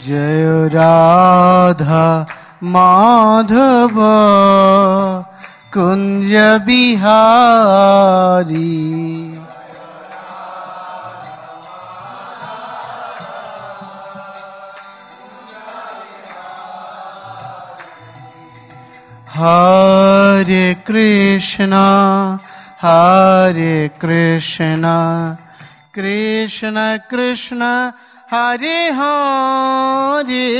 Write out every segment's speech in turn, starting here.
जय राधा माधव कुंज बिहारी। हरे कृष्णा कृष्ण कृष्ण हरे हरे,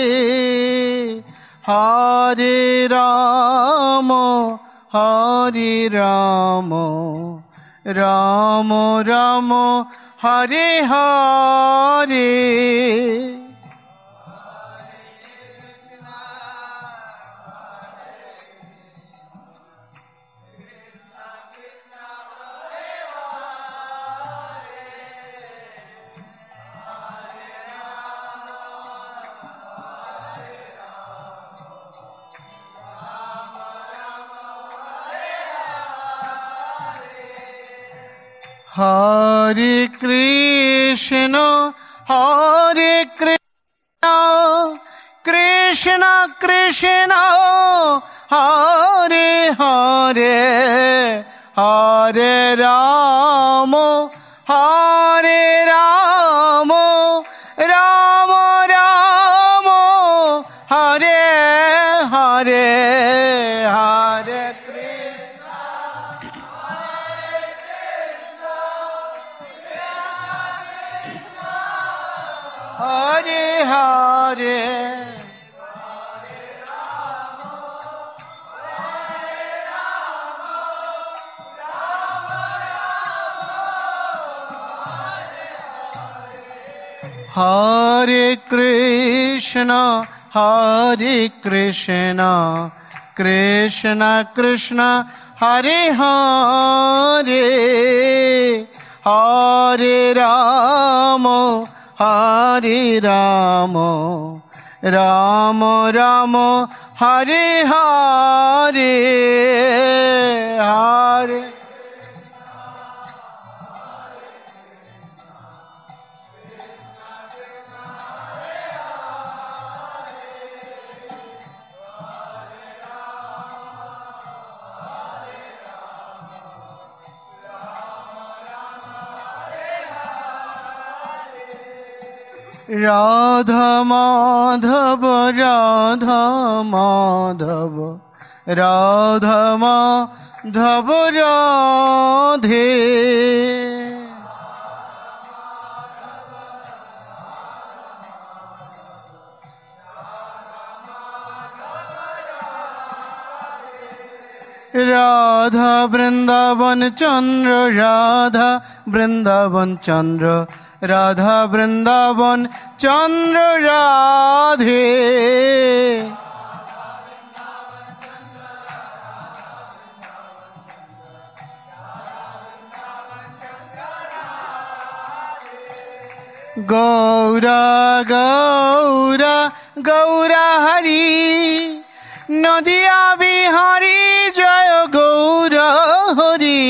हरे राम राम राम हरे हरे। हरे कृष्ण कृष्ण कृष्ण हरे हरे, हरे राम राम राम हरे हरे, हरे हरे हरे। हरे कृष्ण कृष्ण कृष्ण हरे हरे, हरे राम राम राम हरे हरे, हरे राधा माधव राधा माधव राधा माधव राधे। राधा वृंदावन चंद्र राधा वृंदावन चंद्र राधा वृंदावन चंद्र राधे। गौरा गौरा गौरा हरि नदिया बिहारी जय गौरा हरि।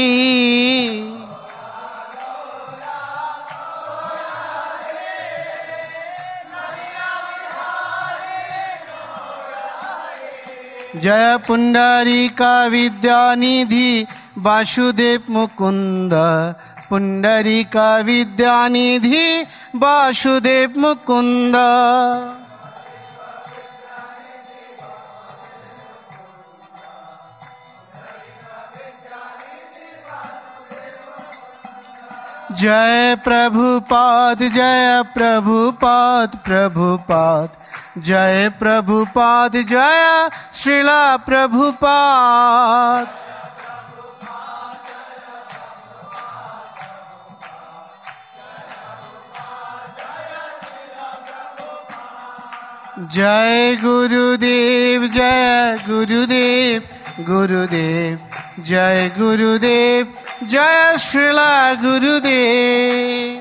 जय पुंडरीका विद्यानिधि वासुदेव मुकुंद, पुंडरीका विद्यानिधि वासुदेव मुकुंद। जय प्रभुपाद प्रभुपाद जय प्रभुपाद जय श्रीला प्रभुपाद। जय गुरुदेव गुरुदेव जय गुरुदेव जय श्रीला गुरुदेव।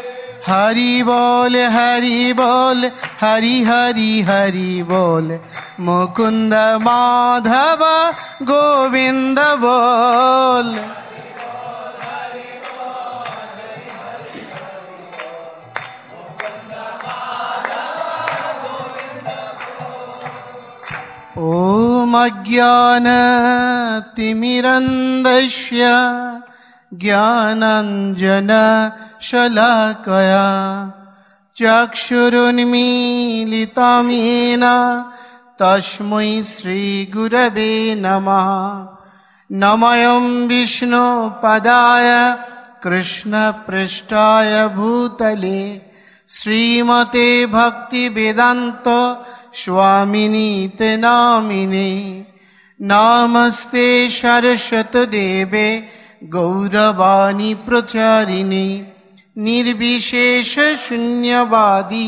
हरि बोल हरि बोल हरि हरि हरि बोल, मुकुंद माधव गोविंद बोल। ओम अज्ञानतिमिरन्धस्य ज्ञानाञ्जनशलाकया चक्षुरुन्मीलितं येन तस्मै श्रीगुरवे नमः। नमोऽयं विष्णुपदाय कृष्णपृष्ठाय भूतले श्रीमते भक्तिवेदान्त स्वामिनीते नामिने। नमस्ते सरस्वतीदेवे गौरवाणी प्रचारिणे निर्विशेष शून्यवादी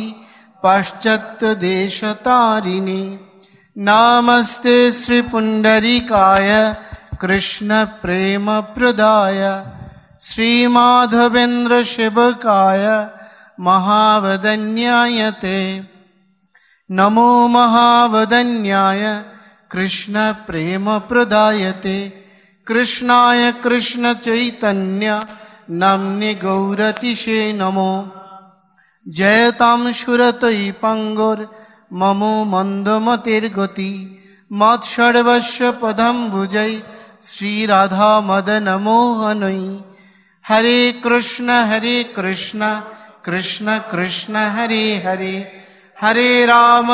पाश्चात्यदेशतारिणे। नमस्ते श्री पुंडरीकाय कृष्ण प्रेम प्रदाय श्रीमाधवेन्द्र सेवकाय महावदन्यायते। नमो महावदन्याय कृष्ण प्रेम प्रदायते कृष्णाय कृष्ण चैतन्य नाम्ने गौरतिशे नमो। जयतां सुरतै पंगोर ममो मंदमतिर्गति मत्सर्वस्व पदं भुजै श्रीराधा मदन मोहनै। हरे Krishna Krishna Krishna Hare Hare Hare Ram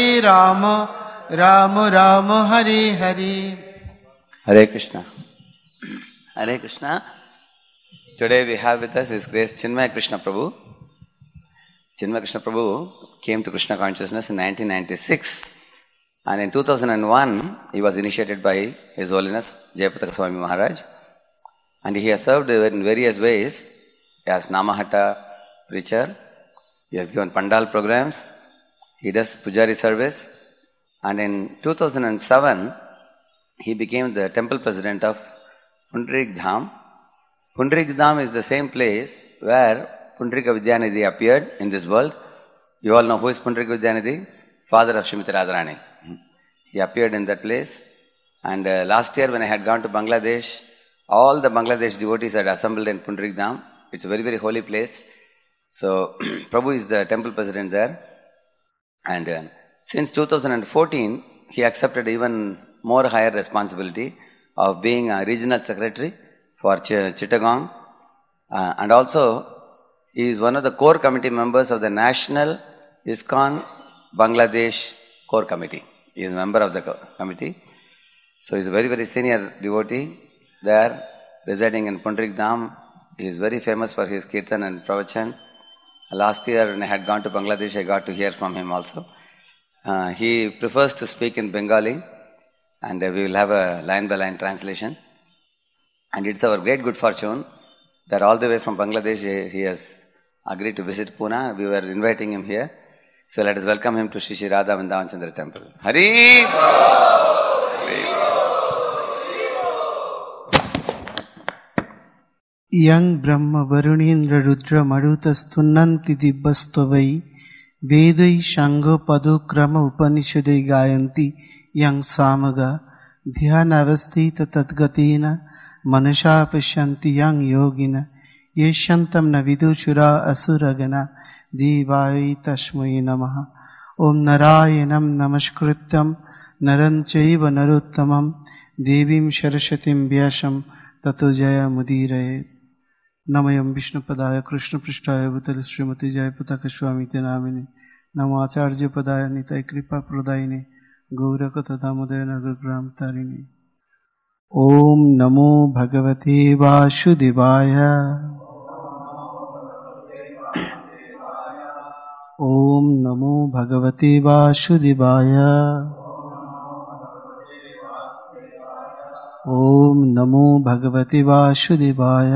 Ram Ram Hare Hare. Hare Krishna. Hare Krishna. Today we have with us His Grace Chinmaya Krishna Prabhu. Chinmaya Krishna Prabhu came to Krishna consciousness in 1996, and in 2001 he was initiated by His Holiness Jayapataka Swami Maharaj, and he has served in various ways as Namahata preacher. He has given Pandal programs. He does Pujari service, and in 2007 he became the temple president of Pundarik Dham. Pundarik Dham is the same place where Pundarika Vidyanidhi appeared in this world. You all know who is Pundarika Vidyanidhi? Father of Srimati Radharani. He appeared in that place. And last year when I had gone to Bangladesh, all the Bangladesh devotees had assembled in Pundarik Dham. It's a very, very holy place. So Prabhu is the temple president there. And since 2014, he accepted even more higher responsibility of being a regional secretary for Chittagong. And also, he is one of the core committee members of the National ISKCON Bangladesh Core Committee. He is a member of the committee. So he is a very, very senior devotee there, residing in Pundarik Dham. He is very famous for his kirtan and pravachan. Last year when I had gone to Bangladesh, I got to hear from him also. He prefers to speak in Bengali, and we will have a line-by-line translation. And it's our great good fortune that all the way from Bangladesh he has agreed to visit Pune. We were inviting him here. So let us welcome him to Shri Shri Radha Vrindavan Chandra Temple. Hari! Yang Brahma Varunendra Rudra Maruta Stunnanti Dibbastovai Vedai Shango Padukrama Upanishadai Gayanti Yang Samaga Dhyanavastita Tadgatina Manasha Pashanti Yang Yogina Yeshantam Navidushura Asuragana Devai Tashmai Namaha. Om Narayanam Namaskrityam Naranchaiva Naruttamam Devim Saraswatim Vyasam Tato Jaya Mudiraye. नमयं विष्णुपदाय कृष्णपृष्ठाय भूतले श्रीमती जयपताका स्वामिते नामिने। नमो आचार्यपदाय निताय कृपाप्रदायिने गौरकथा दामोदर नगरग्राम तारिणे। ओम नमो भगवते वासुदेवाय। ओम नमो भगवते वासुदेवाय। ओम नमो भगवते वासुदेवाय।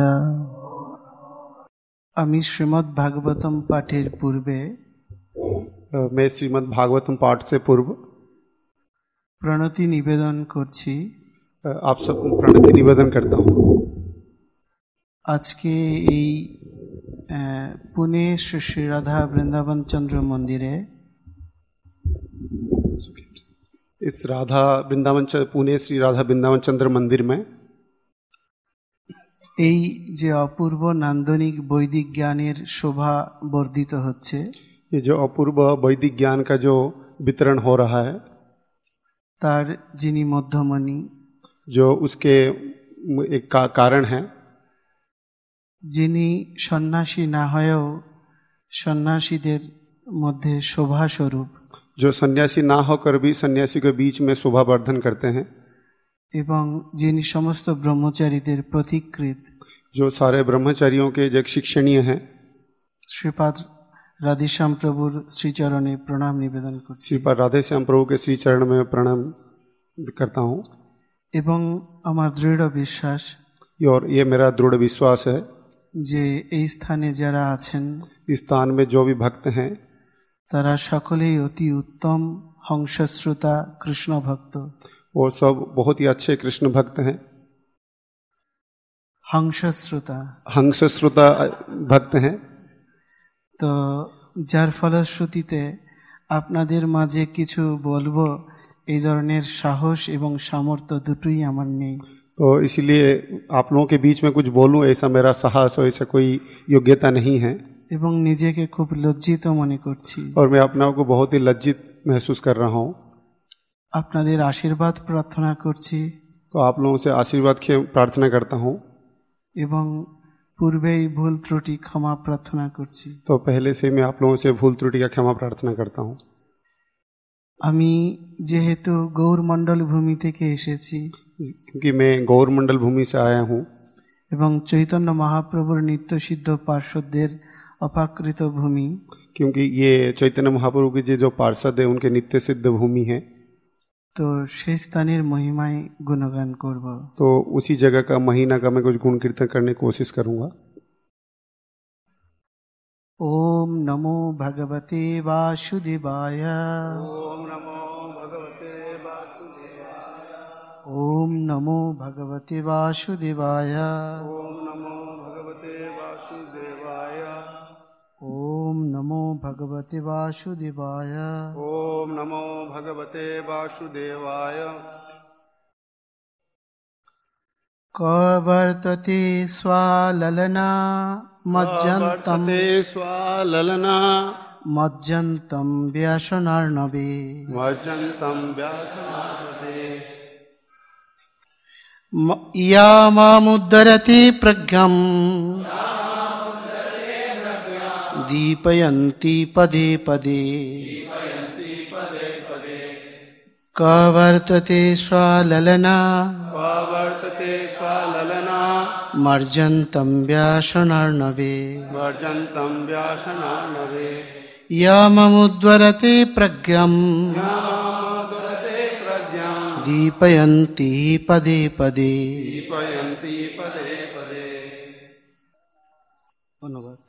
আমি শ্রীমদ্ ভাগবতম পাঠের পূর্বে मैं श्रीमद् भागवतम पाठ से पूर्व প্রণতি নিবেদন করছি। आप सब प्रणति निवेदन करता हूँ। আজকে এই পুনে শ্রী শ্রী রাধা বৃন্দাবন চন্দ্র মন্দিরে इस राधा वृंदावन पुणे श्री राधा वृंदावन चंद्र मंदिर में এই যে অপূর্ব নান্দনিক বৈদিক জ্ঞানের শোভা বর্ধিত হচ্ছে, ये जो अपूर्व वैदिक ज्ञान का जो वितरण हो रहा है, তার যিনি মধ্যমণি, जो उसके एक कारण है, যিনি সন্ন্যাসী না হয়েও সন্ন্যাসীদের মধ্যে শোভা স্বরূপ, जो सन्यासी ना होकर भी सन्यासी के बीच में शोभा वर्धन करते हैं, এবং যিনি সমস্ত ব্রহ্মচারীদের প্রতিকৃত, जो सारे ब्रह्मचारियों के जो शिक्षणीय हैं, শ্রীপাদ রাধেশ্যাম প্রভুর শ্রীচরণে প্রণাম নিবেদন করছি। श्रीपाद राधे श्याम प्रभु के श्री चरण में प्रणाम करता हूँ। এবং আমার দৃঢ় বিশ্বাস और ये मेरा दृढ़ विश्वास है, যে এই স্থানে যারা আছেন इस स्थान में जो भी भक्त हैं তারা সকলেই অতি উত্তম হংসশ্রোতা কৃষ্ণ ভক্ত। वो सब बहुत ही अच्छे कृष्ण भक्त हैं, হংসশ্রোতা, हंस श्रोता भक्त हैं। তো যার ফলশ্রুতিতে আপনাদের মাঝে কিছু বলবো এই ধরনের সাহস এবং সামর্থ্য দুটোই আমার নেই। तो इसीलिए आप लोगों के बीच में कुछ बोलूं ऐसा मेरा साहस और ऐसा कोई योग्यता नहीं है, এবং নিজেকে খুব লজ্জিত মনে করছি। और मैं अपने आप को बहुत ही लज्जित महसूस कर रहा हूं। আপনাদের আশীর্বাদ প্রার্থনা করছি तो आप लोगों से आशीर्वाद की प्रार्थना करता हूं। এবং পূর্বেই ভুল ত্রুটি ক্ষমা প্রার্থনা করছি। तो पहले से मैं आप लोगों से भूल त्रुटि का क्षमा प्रार्थना करता हूं। আমি যেহেতু গৌরমণ্ডল ভূমি থেকে এসেছি क्योंकि मैं गौर मंडल भूमि से आया हूं, এবং চৈতন্য মহাপ্রভুর নিত্যসিদ্ধ পার্শ্বদের অপাকৃত ভূমি, क्योंकि ये चैतन्य महाप्रभु की जो पार्षद है उनके नित्य सिद्ध भूमि है, তো সেই স্থানের মহিমায় গুণগান করব। तो उसी जगह का महीना का मैं कुछ गुण कीर्तन करने की कोशिश करूंगा। ओम नमो भगवते वासुदेवाय। ओम नमो भगवते वासुदेवाय। ओम नमो भगवते वासुदेवाय। ओम नमो भगवते वासुदेवाय। ओम नमो भगवते वासुदेवाय। ओम नमो भगवते वासुदेवाय। कवर्तते स्वाललना मज्जन्तं स्वाललना मज्जन्तं व्यासनार्णवे। मज्जन्तं व्यासनार्णवे। यामामुद्धरति प्रज्ञं दीपयन्ति पदे पदे। कवर्तते स्वाललना वर्तते स्वाललना मर्जन्तं व्यासनार्णवे। वर्जन्तं व्यासनार्णवे। याममुद्धरते प्रज्ञं दीपयन्ति पदे पदे। दीपयन्ति पदे पदे। धन्यवाद।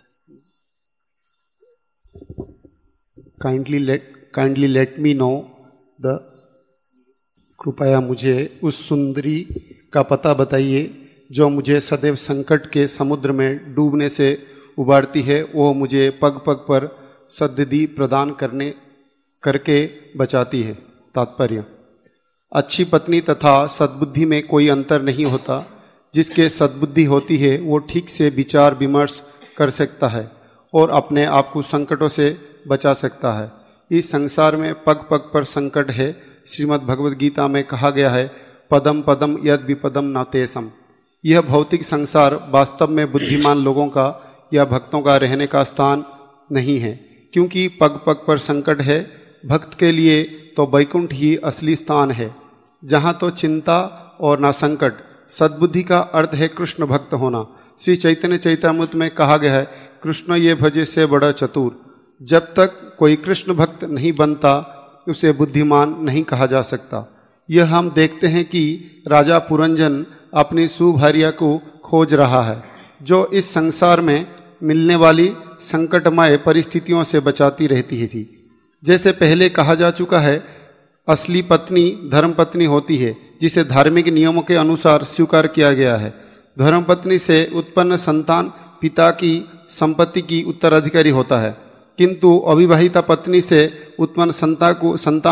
Kindly let me know the, कृपया मुझे उस सुंदरी का पता बताइए जो मुझे सदैव संकट के समुद्र में डूबने से उबारती है। वो मुझे पग पग पर सद्गति प्रदान करके बचाती है। तात्पर्य: अच्छी पत्नी तथा सद्बुद्धि में कोई अंतर नहीं होता। जिसके सद्बुद्धि होती है वो ठीक से विचार विमर्श कर सकता है और अपने आप को संकटों से बचा सकता है। इस संसार में पग पग पर संकट है। श्रीमद् भगवद गीता में कहा गया है, पदम पदम यद विपदम न तेसम। यह भौतिक संसार वास्तव में बुद्धिमान लोगों का या भक्तों का रहने का स्थान नहीं है, क्योंकि पग पग पर संकट है। भक्त के लिए तो वैकुंठ ही असली स्थान है, जहाँ तो चिंता और न संकट। सद्बुद्धि का अर्थ है कृष्ण भक्त होना। श्री चैतन्य चैतामृत में कहा गया है, कृष्ण ये भजे से बड़ा चतुर। जब तक कोई कृष्ण भक्त नहीं बनता उसे बुद्धिमान नहीं कहा जा सकता। यह हम देखते हैं कि राजा पुरंजन अपनी सुभार्या को खोज रहा है, जो इस संसार में मिलने वाली संकटमय परिस्थितियों से बचाती रहती थी। जैसे पहले कहा जा चुका है, असली पत्नी धर्मपत्नी होती है, जिसे धार्मिक नियमों के अनुसार स्वीकार किया गया है। धर्मपत्नी से उत्पन्न संतान पिता की संपत्ति की उत्तराधिकारी होता है, किंतु अविवाहिता पत्नी से उत्पन्न संतान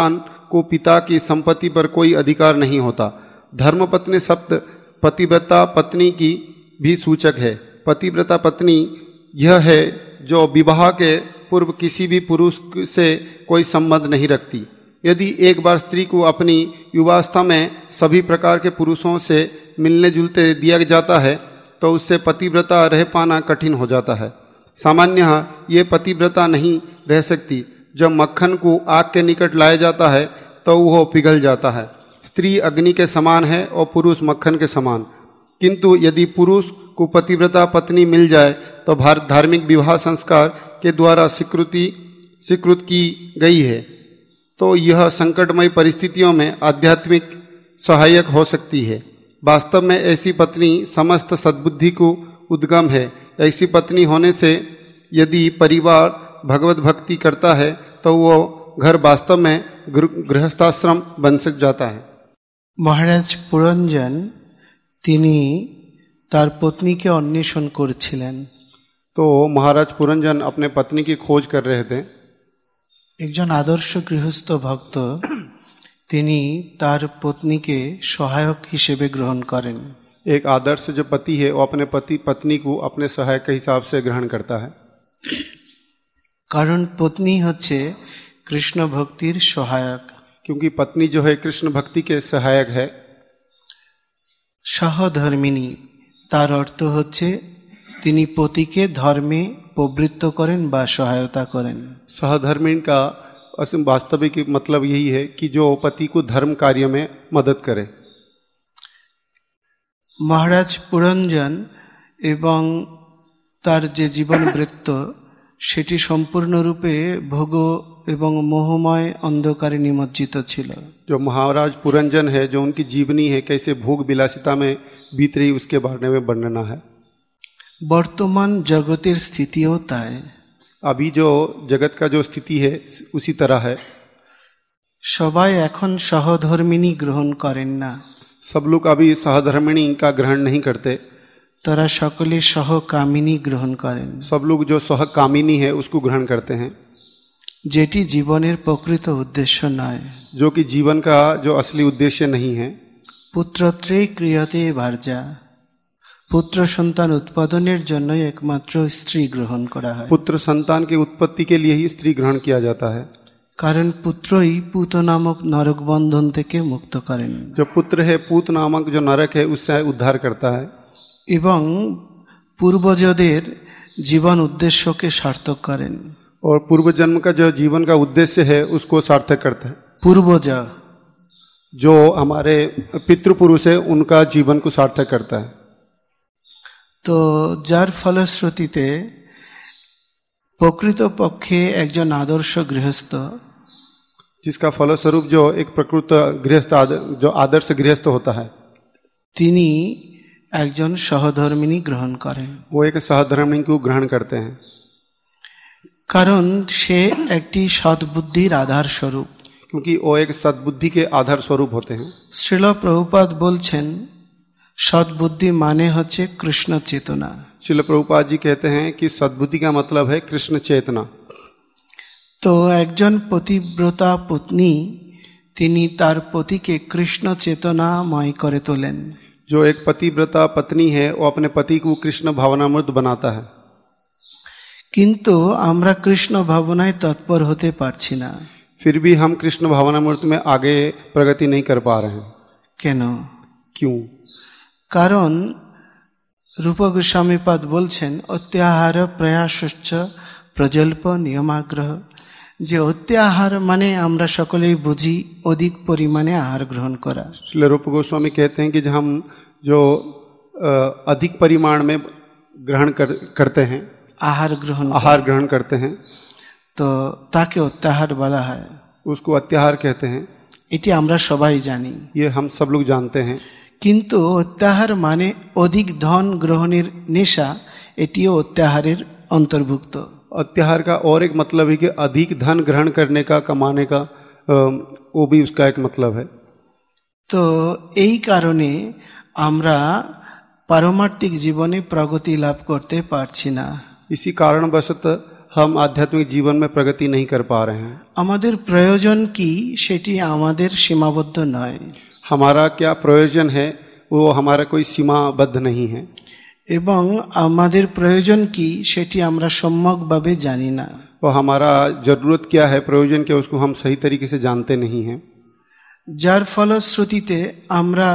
को पिता की संपत्ति पर कोई अधिकार नहीं होता। धर्मपत्नी शब्द पतिव्रता पत्नी की भी सूचक है। पतिव्रता पत्नी यह है जो विवाह के पूर्व किसी भी पुरुष से कोई संबंध नहीं रखती। यदि एक बार स्त्री को अपनी युवावस्था में सभी प्रकार के पुरुषों से मिलने जुलते दिया जाता है तो उससे पतिव्रता रह पाना कठिन हो जाता है। सामान्यतः ये पतिव्रता नहीं रह सकती। जब मक्खन को आग के निकट लाया जाता है तो वह पिघल जाता है। स्त्री अग्नि के समान है और पुरुष मक्खन के समान। किंतु यदि पुरुष को पतिव्रता पत्नी मिल जाए तो धार्मिक विवाह संस्कार के द्वारा स्वीकृत की गई है तो यह संकटमय परिस्थितियों में आध्यात्मिक सहायक हो सकती है। वास्तव में ऐसी पत्नी समस्त सद्बुद्धि को उद्गम है। ऐसी पत्नी होने से यदि परिवार भगवत भक्ति करता है तो वो घर वास्तव में गृहस्थाश्रम बन सक जाता है। মহারাজ পুরঞ্জন তিনি তার পত্নীকে অন্বেষণ করছিলেন। तो महाराज पुरंजन अपने पत्नी की खोज कर रहे थे। একজন আদর্শ গৃহস্থ ভক্ত তিনি তার পত্নীকে সহায়ক হিসেবে গ্রহণ করেন। एक आदर्श जो पति है वो अपने पत्नी को अपने सहायक के हिसाब से ग्रहण करता है। কারণ পত্নী হচ্ছে কৃষ্ণ ভক্তির সহায়ক। क्योंकि पत्नी जो है कृष्ण भक्ति के सहायक है। সহধর্মিণী তার অর্থ হচ্ছে তিনি পতিকে ধর্মে প্রবৃত্ত করেন বা সহায়তা করেন। सहधर्मिणी का वास्तविक मतलब यही है कि जो पति को धर्म कार्य में मदद करे। মহারাজ পুরঞ্জন এবং তার যে জীবন বৃত্ত সেটি সম্পূর্ণরূপে ভোগ এবং মোহময় অন্ধকারে নিমজ্জিত ছিল। जो महाराज पुरंजन है जो उनकी जीवनी है कैसे भोग विलासिता में बीत रही उसके बारे में वर्णना है। বর্তমান জগতের স্থিতিও তাই। अभी जो जगत का जो स्थिति है उसी तरह है। সবাই এখন সহধর্মিণী গ্রহণ করেন না। सब लोग अभी सहधर्मिणी का ग्रहण नहीं करते। তারা সকলে সহকামিনী গ্রহণ করেন। सब लोग जो सहकामिनी है उसको ग्रहण करते हैं যেটি জীবনের প্রকৃত উদ্দেশ্য নয়। जो कि जीवन का जो असली उद्देश्य नहीं है। পুত্রত্রে ক্রিয়তে ভার্যা পুত্র সন্তান উৎপাদনের জন্য একমাত্র স্ত্রী গ্রহণ করা হয়। पुत्र संतान की उत्पत्ति के लिए ही स्त्री ग्रहण किया जाता है। কারণ পুত্রই পুত নামক নরক বন্ধন থেকে মুক্ত করেন। जो पुत्र है पूत नामक जो नरक है उससे उद्धार करता है এবং পূর্বজদের জীবন उद्देश्यকে सार्थक करें। और पूर्व जन्म का जो जीवन का उद्देश्य है उसको सार्थक करता है। पूर्वज जो हमारे पितृपुरुष है उनका जीवन को सार्थक करता है। तो যার ফলশ্রুতিতে প্রকৃতপক্ষে একজন আদর্শ গৃহস্থ जिसका फलस्वरूप जो एक प्रकृत गृहस्थ जो आदर्श गृहस्थ होता है তিনি একজন সহধর্মিণী গ্রহণ করেন। वो एक सहधर्मिणी को ग्रहण करते हैं কারণ সে একটি সদ্বুদ্ধির আধার স্বরূপ। क्योंकि वो एक सद्बुद्धि के आधार स्वरूप होते हैं। শ্রীল প্রভুপাদ বলছেন সদ্বুদ্ধি মানে হচ্ছে কৃষ্ণ চেতনা। श्रील प्रभुपाद जी कहते हैं कि सद्बुद्धि का मतलब है कृष्ण चेतना। তো একজন পতিব্রতা পত্নী তিনি তার পতিকে কৃষ্ণ চেতনাময় করে তোলেন। जो एक पतिव्रता पत्नी है वो अपने पति को कृष्ण भावनामृत बनाता है। কিন্তু আমরা কৃষ্ণ ভাবনায় তৎপর হতে পারছি না। फिर भी हम कृष्ण भावनामृत में आगे प्रगति नहीं कर पा रहे हैं। কেন? क्यों? কারণ রূপ গোস্বামীপাদ বলছেন অত্যাহার প্রয়াসশ্চ প্রজল্প নিয়মাগ্রহ। যে অত্যাহার মানে আমরা সকলেই বুঝি অধিক পরিমাণে আহার গ্রহণ করা। श्रील रूप गोस्वामी कहते हैं कि हम जो अधिक परिमाण में ग्रहण करते हैं आहार ग्रहण करते हैं तो ताके अत्याहार বলা হয়। उसको अत्याहार कहते हैं। এটি আমরা সবাই জানি। ये हम सब लोग जानते हैं। কিন্তু অত্যাহার মানে অধিক ধন গ্রহণের নেশা, এটিও অত্যাহারের অন্তর্ভুক্ত। अत्याहार का और एक मतलब है कि अधिक धन ग्रहण करने का कमाने का वो भी उसका एक मतलब है। তো এই কারণে আমরা পারমার্থিক জীবনে প্রগতি লাভ করতে পারছি না। इसी कारणवशत हम आध्यात्मिक जीवन में प्रगति नहीं कर पा रहे हैं। আমাদের প্রয়োজন কি সেটি আমাদের সীমাবদ্ধ নয়, हमारा क्या प्रयोजन है वो हमारा कोई सीमाबद्ध नहीं है, এবং আমাদের প্রয়োজন কি সেটি আমরা সম্যকভাবে জানি না। और हमारा जरूरत क्या है, प्रयोजन क्या, उसको हम सही तरीके से जानते नहीं हैं। যার ফলশ্রুতিতে আমরা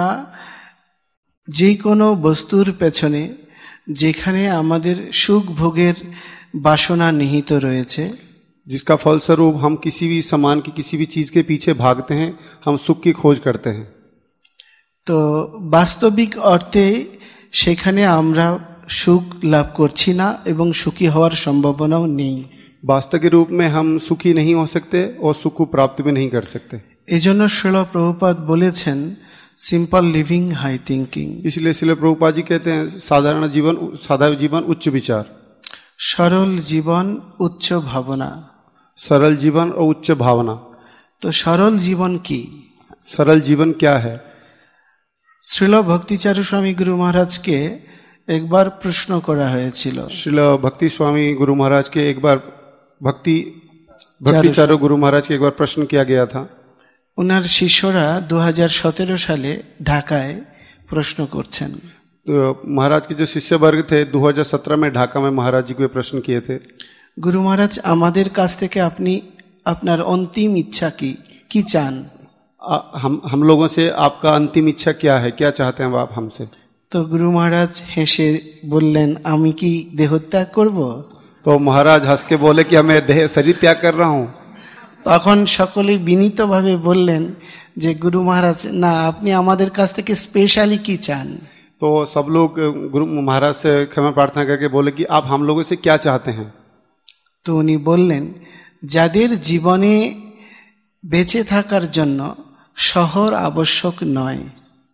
যে কোনো বস্তুর পেছনে যেখানে আমাদের সুখ ভোগের বাসনা নিহিত রয়েছে, जिसका फलस्वरूप हम किसी भी सामान की किसी भी चीज के पीछे भागते हैं, हम सुख की खोज करते हैं। তো বাস্তবিক অর্থে সেখানে আমরা সুখ লাভ করছি না এবং সুখী হওয়ার সম্ভাবনাও নেই। वास्तविक रूप में हम सुखी नहीं हो सकते और सुख को प्राप्त भी नहीं कर सकते। এজন্য শ্রীল প্রভুপাদ বলেছেন সিম্পল লিভিং হাই থিঙ্কিং, इसलिए श्रील प्रभुपाद जी कहते हैं सादा जीवन उच्च विचार, সরল জীবন উচ্চ ভাবনা। सरल जीवन और उच्च भावना। তো সরল জীবন কি? सरल जीवन क्या है? শ্রীল ভক্তিচারু স্বামী গুরু মহারাজকে একবার প্রশ্ন করা হয়েছিল। श्रील भक्ति स्वामी गुरु महाराज के एक बार भक्ति चारो गुरु महाराज के एक बार प्रश्न किया गया था। ওনার শিষ্যরা 2017 সালে ঢাকায় প্রশ্ন করছেন। तो महाराज के जो शिष्य वर्ग थे 2017 में ढाका में महाराज जी को ये प्रश्न किए थे, গুরু মহারাজ আমাদের কাছ থেকে আপনি আপনার অন্তিম ইচ্ছা কি চান? हम लोगों से आपका अंतिम इच्छा क्या है, क्या चाहते हैं आप हमसे? তো গুরু মহারাজ হেসে বললেন আমি কি দেহত্যাগ করব? तो महाराज हंस के बोले कि मैं देह शरीर त्याग कर रहा हूँ। তখন সকলেই বিনীতভাবে বললেন যে গুরু মহারাজ না, আপনি আমাদের কাছ থেকে স্পেশালি কি চান? तो सब लोग गुरु महाराज से क्षमा प्रार्थना करके बोले कि आप हम लोगों से क्या चाहते हैं? তো উনি বললেন যাদের জীবনে বেঁচে থাকার জন্য শহর আবশ্যক নয়,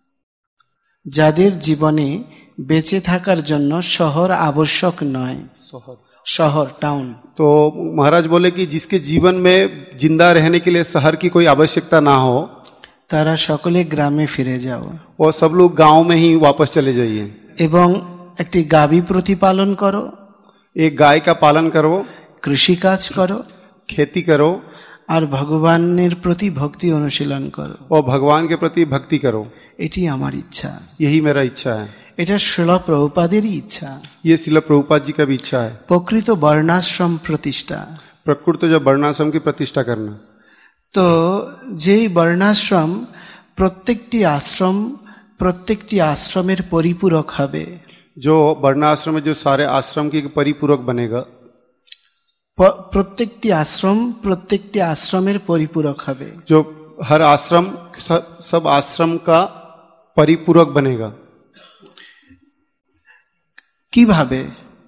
যাদের জীবনে বেঁচে থাকার জন্য শহর আবশ্যক নয়, শহর টাউন। तो महाराज बोले कि जिसके जीवन में जिंदा रहने के लिए शहर की कोई आवश्यकता ना हो, তারা সকলে গ্রামে ফিরে যাও और सब लोग गांव में ही वापस चले जाइए, এবং একটি গাভী প্রতিপালন করো, एक गाय का पालन करो, কৃষিকাজ করো, खेती करो আর ভগবানের প্রতি ভক্তি অনুশীলন করো। और भगवान के प्रति भक्ति करो। এটি আমার ইচ্ছা, यही मेरा इच्छा है। এটা শ্রীল প্রভুপাদেরই ইচ্ছা। ये श्रील प्रभुपाद जी का भी इच्छा है। প্রকৃত বর্ণাশ্রম প্রতিষ্ঠা। प्रकृत जो वर्णाश्रम की प्रतिष्ठा करना। তো যেই বর্ণাশ্রম প্রত্যেকটি আশ্রমের পরিপূরক হবে, जो वर्णाश्रम में जो सारे आश्रम की परिपूरक बनेगा, প্রত্যেকটি আশ্রমের পরিপূরক হবে, जो हर आश्रम सब आश्रम का परिपूरक बनेगा। কিভাবে?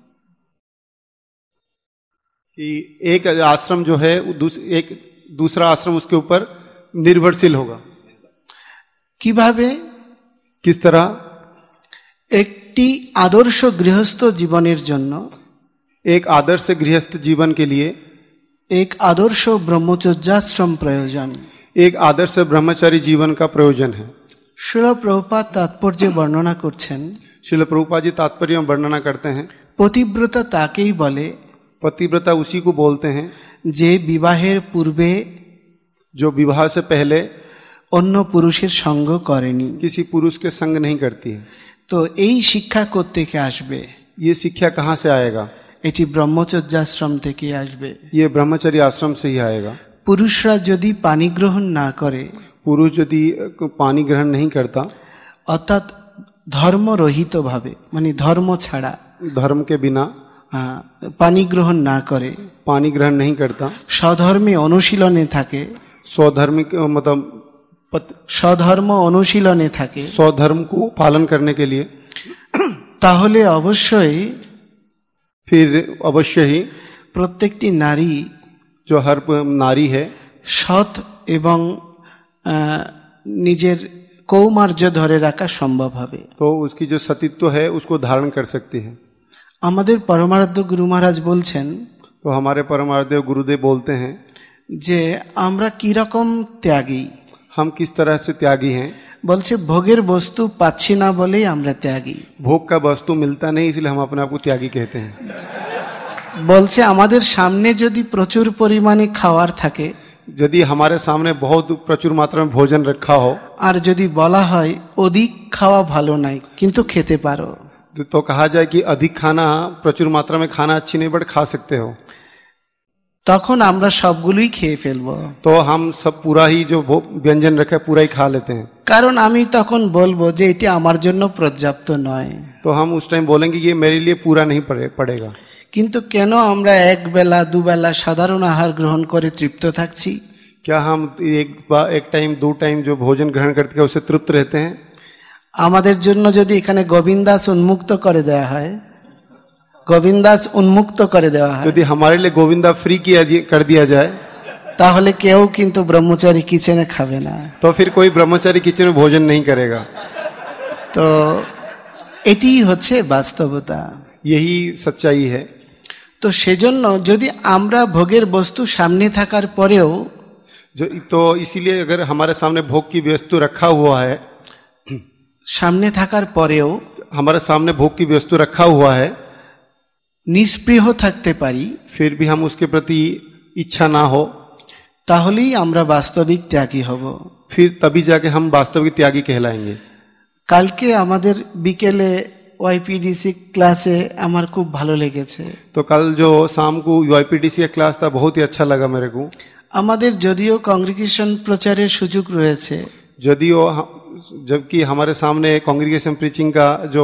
कि एक आश्रम जो है एक दूसरा आश्रम उसके ऊपर निर्भरशील होगा। কিভাবে? किस तरह? একটি আদর্শ গৃহস্থ জীবনের জন্য, एक आदर्श गृहस्थ जीवन के लिए एक आदर्श ब्रह्मचर्याश्रम प्रयोजन, एक आदर्श ब्रह्मचारी जीवन का प्रयोजन है। श्रील प्रभुपाद तात्पर्य वर्णना करছেন, श्रील प्रभुपाद जी तात्पर्य में वर्णना करते हैं, पतिव्रता ताकेই বলে, पतिव्रता उसी को बोलते हैं যে বিবাহের পূর্বে जो विवाह से पहले অন্য পুরুষের সঙ্গ করেনি। किसी पुरुष के संग नहीं करती है। তো এই শিক্ষা কোত্থেকে আসবে? ये शिक्षा कहाँ से आएगा? এটি ব্রহ্মচর্যাশ্রম থেকে আসবে। ये ब्रह्मचर्य आश्रम से ही आएगा। পুরুষরা যদি পানি গ্রহণ না করে, पुरुष यदि पानी ग्रहण नहीं करता, অর্থাৎ ধর্মরহিত ভাবে, মানে ধর্ম ছাড়া, धर्म के बिना পানি গ্রহণ না করে, पानी ग्रहण नहीं करता, স্বধর্মে অনুশীলনে থাকে, स्वधर्म मतलब স্বধর্ম অনুশীলনে থাকে, स्वधर्म को पालन करने के लिए, তাহলে অবশ্যই फिर अवश्य ही প্রত্যেকটি নারী जो हर नारी है সৎ এবং নিজের কৌমার্য ধরে রাখা সম্ভব হবে। तो उसकी जो सतीत्व है उसको धारण कर सकती है। আমাদের পরমারাধ্য গুরু মহারাজ বলছেন, तो हमारे परमाराध्य गुरुदेव बोलते हैं যে আমরা কি রকম ত্যাগী। हम किस तरह से त्यागी हैं? বলছে ভোগের বস্তু পাচ্ছি না বলেই আমরা ত্যাগী। भोग का वस्तु मिलता नहीं इसलिए हम अपने आप को त्यागी कहते हैं। বলছে আমাদের সামনে যদি প্রচুর পরিমাণে খাওয়ার থাকে, यदि हमारे सामने बहुत प्रचुर मात्रा में भोजन रखा हो, আর যদি বলা হয় অধিক খাওয়া ভালো নাই কিন্তু খেতে পারো, तो कहा जाए कि अधिक खाना, प्रचुर मात्रा में खाना अच्छी नहीं बट खा सकते हो, তখন আমরা সবগুলোই খেয়ে ফেলবো। तो हम सब पूरा ही जो व्यंजन रखे पूरा ही खा लेते हैं। কারণ আমি তখন বলবো যে এটি আমার জন্য পর্যাপ্ত নয়। तो हम उस टाइम बोलेंगे ये मेरे लिए पूरा नहीं पड़ेगा। কিন্তু কেন আমরা এক বেলা দুবেলা সাধারণ আহার গ্রহণ করে তৃপ্ত থাকছি? क्या हम एक टाइम दो टाइम जो भोजन ग्रहण करते हैं उससे तृप्त रहते हैं? আমাদের জন্য যদি এখানে গোবিন্দাস উন্মুক্ত করে দেওয়া হয়, গোবিন্দাস উন্মুক্ত করে দেওয়া হয়, यदि हमारे लिए गोविंदा फ्री कर दिया जाए, তাহলে কেউ কিন্তু ব্রহ্মচারী কিচেনে খাবে না। तो फिर कोई ब्रह्मचारी किचन में भोजन नहीं करेगा। তো এটি হচ্ছে বাস্তবতা, यही सच्चाई है। তো সেজন্য যদি আমরা ভোগের বস্তু সামনে থাকার পরেও, तो इसीलिए अगर हमारे सामने भोग की वस्तु रखा हुआ है, সামনে থাকার পরেও हमारे सामने भोग की वस्तु रखा हुआ है, নিষ্পৃহ থাকতে পারি, फिर भी हम उसके प्रति इच्छा ना हो, তাহলেই আমরা বাস্তবিক ত্যাগী হব। फिर तभी जाके हम वास्तविक त्यागी कहलाएंगे। কালকে আমাদের বিকেলে ওয়াইপিডিসি ক্লাসে আমার খুব ভালো লেগেছে। तो कल जो शाम को यूआईपीडीसी का क्लास था बहुत ही अच्छा लगा मेरे को। আমাদের যদিও কংগ্রিগেশন প্রচারের সুযোগ রয়েছে, यदिओ जबकि हमारे सामने कांग्रीगेशन प्रीचिंग का जो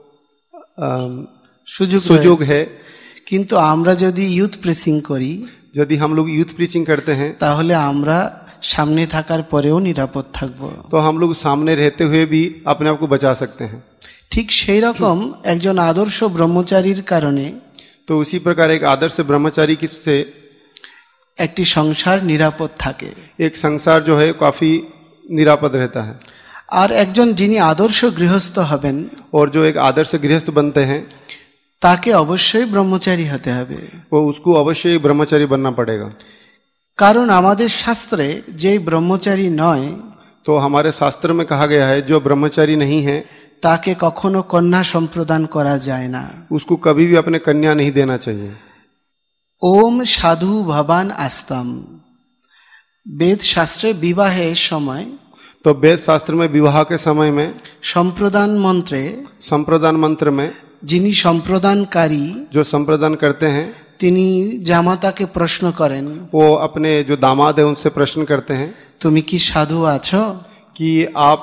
सुयोग है, কিন্তু আমরা যদি ইউথ প্রেসিং করি, यदि हम लोग यूथ प्रीचिंग करते हैं, তাহলে আমরা সামনে থাকার পরেও নিরাপদ থাকব। तो हम लोग सामने रहते हुए भी अपने आप को बचा सकते हैं। ঠিক সেই রকম একজন আদর্শ ব্রহ্মচারীর কারণে तो उसी प्रकार एक आदर्श ब्रह्मचारी से একটি সংসার নিরাপদ থাকে, एक संसार जो है काफी निरापद रहता है। আর একজন যিনি আদর্শ গৃহস্থ হবেন, और जो एक आदर्श गृहस्थ बनते हैं, তাকে অবশ্যই ব্রহ্মচারী হতে হবে। वो उसको अवश्य ब्रह्मचारी बनना पड़ेगा। কারণ আমাদের শাস্ত্রে যেই ব্রহ্মচারী নয়, तो हमारे शास्त्र में कहा गया है जो ब्रह्मचारी नहीं है তাকে কখনো কন্যা সম্প্রদান করা যায় না। उसको कभी भी अपने कन्या नहीं देना चाहिए। ওম সাধু ভবান আস্তাম, বেদ শাস্ত্রে বিবাহের সময়, तो वेद शास्त्र में विवाह के समय में সম্প্রদান মন্ত্রে संप्रदान मंत्र में যিনি সম্প্রদানকারী, जो संप्रदान करते हैं, তিনি জামাতাকে প্রশ্ন করেন, वो अपने जो दामाद है उनसे प्रश्न करते हैं তুমি কি সাধু আছো? कि आप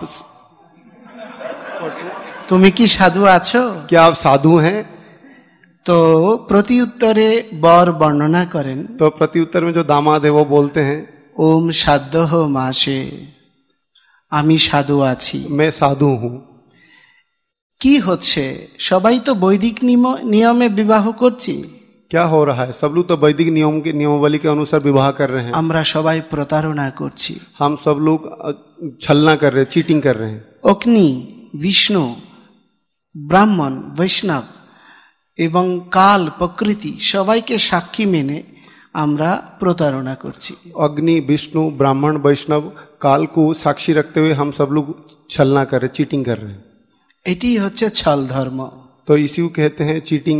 তুমি কি সাধু আছো? क्या आप साधु हैं? তো প্রতি উত্তরে বর বর্ণনা করেন, तो प्रत्युत्तर में जो दामाद है वो बोलते हैं ওম সাধ্যহ মাসে, আমি সাধু আছি। मैं साधु हूँ। কি হচ্ছে? সবাই তো বৈদিক নিয়মে বিবাহ করছি, क्या हो रहा है? सब लोग तो वैदिक नियमावली के अनुसार विवाह कर रहे हैं। আমরা সবাই প্রতারণা করছি। हम सब लोग छलना कर रहे हैं, चीटिंग कर रहे हैं। অগ্নি, বিষ্ণু, ব্রাহ্মণ, বৈষ্ণব এবং কাল, প্রকৃতি সবাইকে সাক্ষী মেনে আমরা প্রতারণা করছি। अग्नि, विष्णु, ब्राह्मण, वैष्णव, काल को साक्षी रखते हुए हम सब लोग छलना कर रहे, चीटिंग कर रहे हैं। এটি হচ্ছে ছল ধর্ম। तो इसी को कहते हैं चीटिंग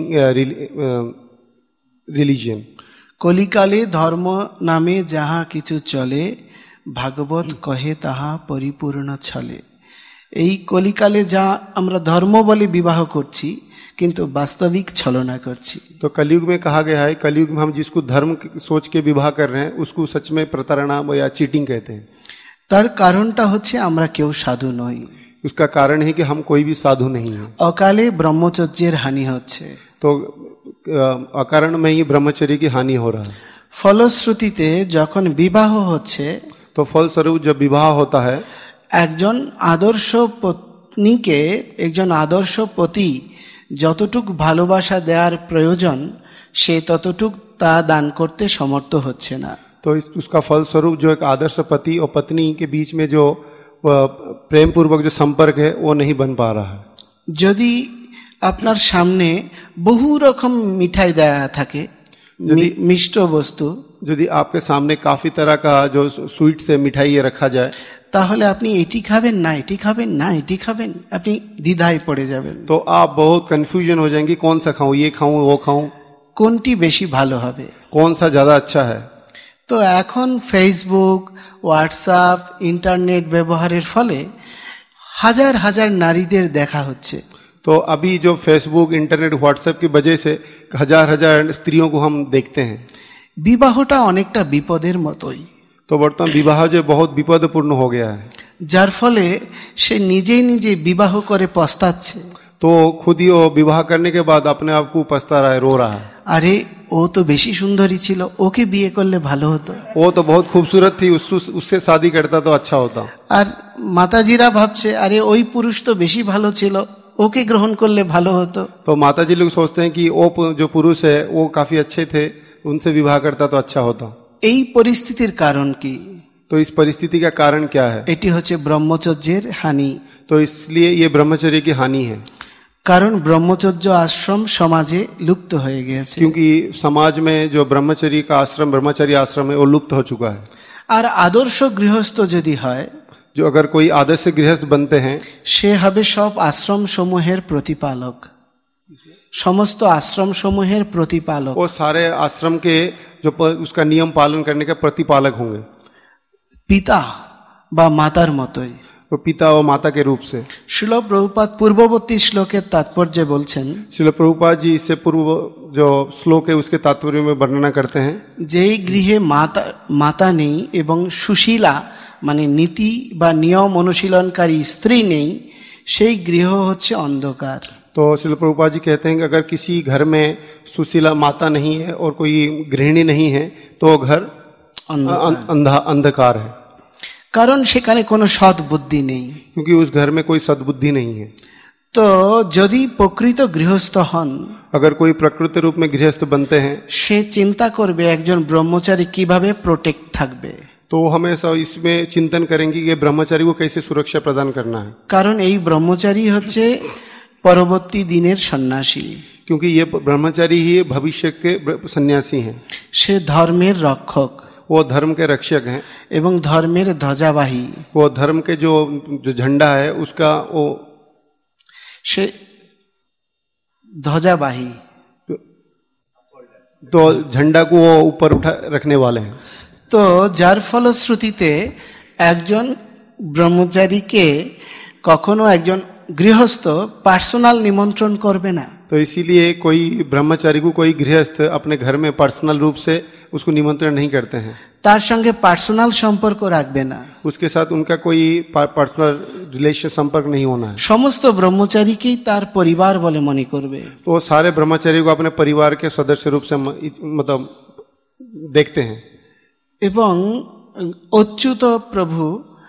रिलीजन। কলিকালে ধর্ম নামে যাহা কিছু চলে, ভাগবত কহে তাহা পরিপূর্ণ ছলে। এই কলিকালে যা আমরা ধর্ম বলে বিবাহ করছি, কিন্তু বাস্তবিক ছলনা করছি। तो कलयुग में कहा गया है, कलयुग में हम जिसको धर्म सोच के विवाह कर रहे हैं उसको सच में प्रताड़ना या चीटिंग कहते हैं। তার কারণটা হচ্ছে আমরা কেউ সাধু নই। उसका कारण है कि हम कोई भी साधु नहीं है। অকালে ব্রহ্মচর্যের হানি হচ্ছে। तो अकारण में ही ब्रह्मचर्य की हानि हो रहा है। ফলশ্রুতিতে যখন বিবাহ হচ্ছে, तो फलस्वरूप जब विवाह होता है, একজন আদর্শ পত্নীকে একজন আদর্শ পতি যতটুক ভালোবাসা দেওয়ার প্রয়োজন, সে ততটুক তা দান করতে সমর্থ হচ্ছে না। तो उसका फलस्वरूप जो एक आदर्श पति और पत्नी के बीच में जो प्रेम पूर्वक जो संपर्क है वो नहीं बन पा रहा है। যদি আপনার সামনে বহু রকম মিঠাই দেয়া থাকে, মিষ্ট বস্তু, यदि आपके सामने काफी तरह का जो स्वीट से मिठाई रखा जाए, তাহলে আপনি এটি খাবেন না, এটি খাবেন না, এটি খাবেন, আপনি দ্বিধায় পড়ে যাবেন। तो आप बहुत कंफ्यूजन हो जाएंगे, कौन सा खाऊं, ये खाऊं वो खाऊं। কোনটি বেশি ভালো হবে। कौन सा ज्यादा अच्छा है। তো এখন ফেসবুক, হোয়াটসঅ্যাপ, ইন্টারনেট ব্যবহারের ফলে হাজার হাজার নারীদের দেখা হচ্ছে। तो अभी जो फेसबुक इंटरनेट व्हाट्सएप की वजह से हजार हजार स्त्रियों को हम देखते हैं। বিবাহটা অনেকটা বিপদের মতোই, तो वर्तमान विवाह जो बहुत विपदपूर्ण हो गया है, যার ফলে সে নিজেই নিজে বিবাহ করে পস্তাচ্ছে। तो खुद ही वो विवाह करने के बाद अपने आप को पछता रहा है, रो रहा है। আরে ও তো বেশি সুন্দরী ছিল, ওকে বিয়ে করলে ভালো হতো। वो तो बहुत खूबसूरत थी, उससे शादी करता तो अच्छा होता। আর মাতাজিরা ভাবছে আরে ওই পুরুষ তো বেশি ভালো ছিল, ওকে গ্রহণ করলে ভালো হতো। तो माता जी लोग सोचते हैं कि वो जो पुरुष है वो काफी अच्छे थे, उनसे विवाह करता तो अच्छा होता। এই পরিস্থিতির কারণ কি? तो इस परिस्थिति का कारण क्या है? এটি হচ্ছে ব্রহ্মচর্যের হানি। तो इसलिए ये ब्रह्मचर्य की हानि है, কারণ ব্রহ্মচর্য আশ্রম সমাজে লুপ্ত হয়ে গেছে। क्योंकि समाज में जो ब्रह्मचर्य का आश्रम, ब्रह्मचर्य आश्रम है, वो लुप्त हो चुका है। আর আদর্শ গৃহস্থ যদি হয়, जो अगर कोई आदर्श गृहस्थ बनते हैं, সে হবে সব আশ্রম সমূহের প্রতিপালক, সমস্ত আশ্রম সমূহের প্রতিপালক। वो सारे आश्रम के जो उसका नियम पालन करने के प्रतिपालक होंगे, পিতা বা মাতার মতোই। वो पिता और माता के रूप से। শিল প্রভুপাদ পূর্ববর্তী শ্লোকের তাৎপর্যে বলছেন, श्रील प्रभुपाद जी इससे पूर्व जो श्लोक है उसके तात्पर्य में वर्णना करते हैं, যেই गृहे माता माता নেই এবং সুশীলা মানে নীতি বা নিয়ম অনুশীলনকারী স্ত্রী নেই, সেই গৃহ হচ্ছে অন্ধকার। तो श्रील प्रभुपाद जी कहते हैं कि अगर किसी घर में सुशीला माता नहीं है और कोई गृहिणी नहीं है तो घर अंधकार है, কারণ সেখানে কোনো সৎ বুদ্ধি নেই। क्योंकि उस घर में कोई सद्बुद्धि नहीं है। তো যদি প্রকৃত গৃহস্থ হন, अगर कोई प्रकृति रूप में गृहस्थ बनते हैं সে চিন্তা করবে একজন ব্রহ্মচারী কিভাবে প্রোটেক্ট থাকবে। तो हमेशा इसमें चिंतन करेंगे कि ब्रह्मचारी को कैसे सुरक्षा प्रदान करना है, কারণ এই ব্রহ্মচারী হচ্ছে পরবর্তী দিনের সন্ন্যাসী। क्योंकि ये ब्रह्मचारी ही भविष्य के सन्यासी हैं। সে ধর্মের রক্ষক वो धर्म के रक्षक हैं, এবং ধর্মের ধ্বজাবাহী। वो धर्म के जो झंडा है उसका वो সে ধ্বজাবাহী, तो झंडा को वो ऊपर उठा रखने वाले हैं। তো যার ফলশ্রুতিতে একজন ব্রহ্মচারীকে কখনো একজন গৃহস্থ পার্সোনাল নিমন্ত্রণ করবে না। तो इसीलिए कोई ब्रह्मचारी को कोई गृहस्थ अपने घर में पर्सनल रूप से उसको निमंत्रण नहीं करते हैं, তার সঙ্গে পার্সোনাল সম্পর্ক রাখবে না। उसके साथ उनका कोई पर्सनल रिलेशन संपर्क नहीं होना है। সমস্ত ব্রহ্মচারীকেই তার পরিবার বলে মনে করবে। तो वो सारे ब्रह्मचारी को अपने परिवार के सदस्य रूप से मतलब देखते हैं। এবং অচ্যুত প্রভু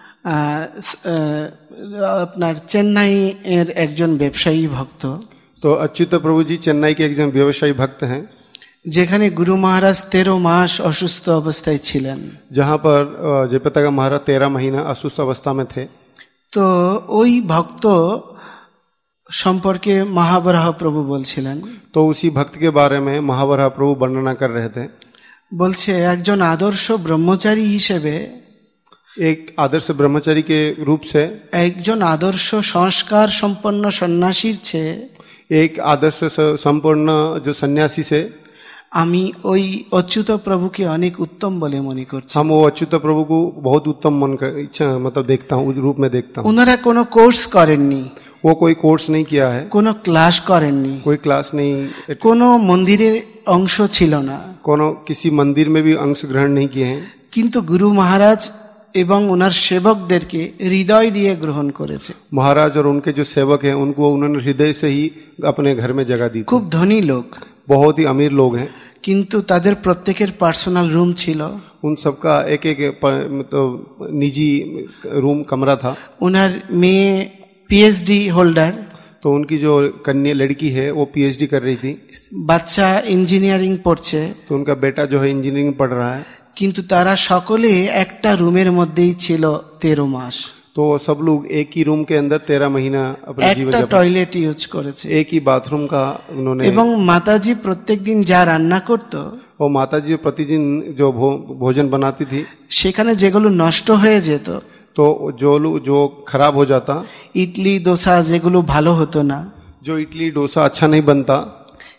আপনার চেন্নাই এর একজন ব্যবসায়ী ভক্ত। तो अच्युत प्रभु जी चेन्नई के एक जन व्यवसायी भक्त हैं, যেখানে গুরু মহারাজ 13 মাস অসুস্থ অবস্থায় ছিলেন। जहां पर जयप्रता का महाराज 13 महीना अस्वस्थ अवस्था में थे। তো ওই ভক্ত সম্পর্কে মহাবরাহ প্রভু বলছিলেন, तो उसी भक्त के बारे में महावराह प्रभु वर्णना कर रहे थे। বলছে একজন আদর্শ ব্রহ্মচারী হিসেবে, एक आदर्श ब्रह्मचारी के रूप से, একজন আদর্শ সংস্কার সম্পন্ন সন্ন্যাসীর চেয়ে एक आदर्श संपूर्ण जो सन्यासी से আমি ওই অচ্যুত প্রভুকে অনেক উত্তম বলে মনে করছি। हम वो अच्युत प्रभु को बहुत उत्तम मन कर इच्छा मतलब देखता हूँ, रूप में देखता हूँ। ওনারা কোনো কোর্স করেননি, वो कोई कोर्स नहीं किया है, কোনো ক্লাস করেননি, कोई क्लास नहीं, কোনো মন্দিরে অংশ ছিল না, कोनो किसी मंदिर में भी अंश ग्रहण नहीं किए हैं, কিন্তু গুরু মহারাজ এবং ওনার সেবকদেরকে হৃদয় দিয়ে গ্রহণ করেছে। महाराज और उनके जो सेवक हैं उनको उन्होंने हृदय से ही अपने घर में जगह दी थी। খুব ধনী লোক, बहुत ही अमीर लोग हैं, কিন্তু তাদের প্রত্যেকের পার্সোনাল রুম ছিল। उन सबका एक एक मतलब निजी रूम कमरा था। ওনার মেয়ে পিএইচডি হোল্ডার, तो उनकी जो कन्या लड़की है वो पीएचडी कर रही थी, বাচ্চা ইঞ্জিনিয়ারিং পড়ছে, तो उनका बेटा जो है इंजीनियरिंग पढ़ रहा है। কিন্তু তারা সকলে একটা রুমের মধ্যেই ছিল 13 মাস। तो वो सब लोग एक ही रूम के अंदर 13 महीना अपने जीवन একটা यापन, টয়লেট ইউজ করেছে। एक ही बाथरूम का उन्होंने। এবং মাতাজি प्रत्येकदिन যা রান্না করত, वो माता जी प्रतिदिन जो भोजन बनाती थी, সেখানে যেগুলো নষ্ট হয়ে যেত, तो जो खराब हो जाता, ইডলি দোসা যেগুলো ভালো হতো না, जो इडली डोसा अच्छा नहीं बनता,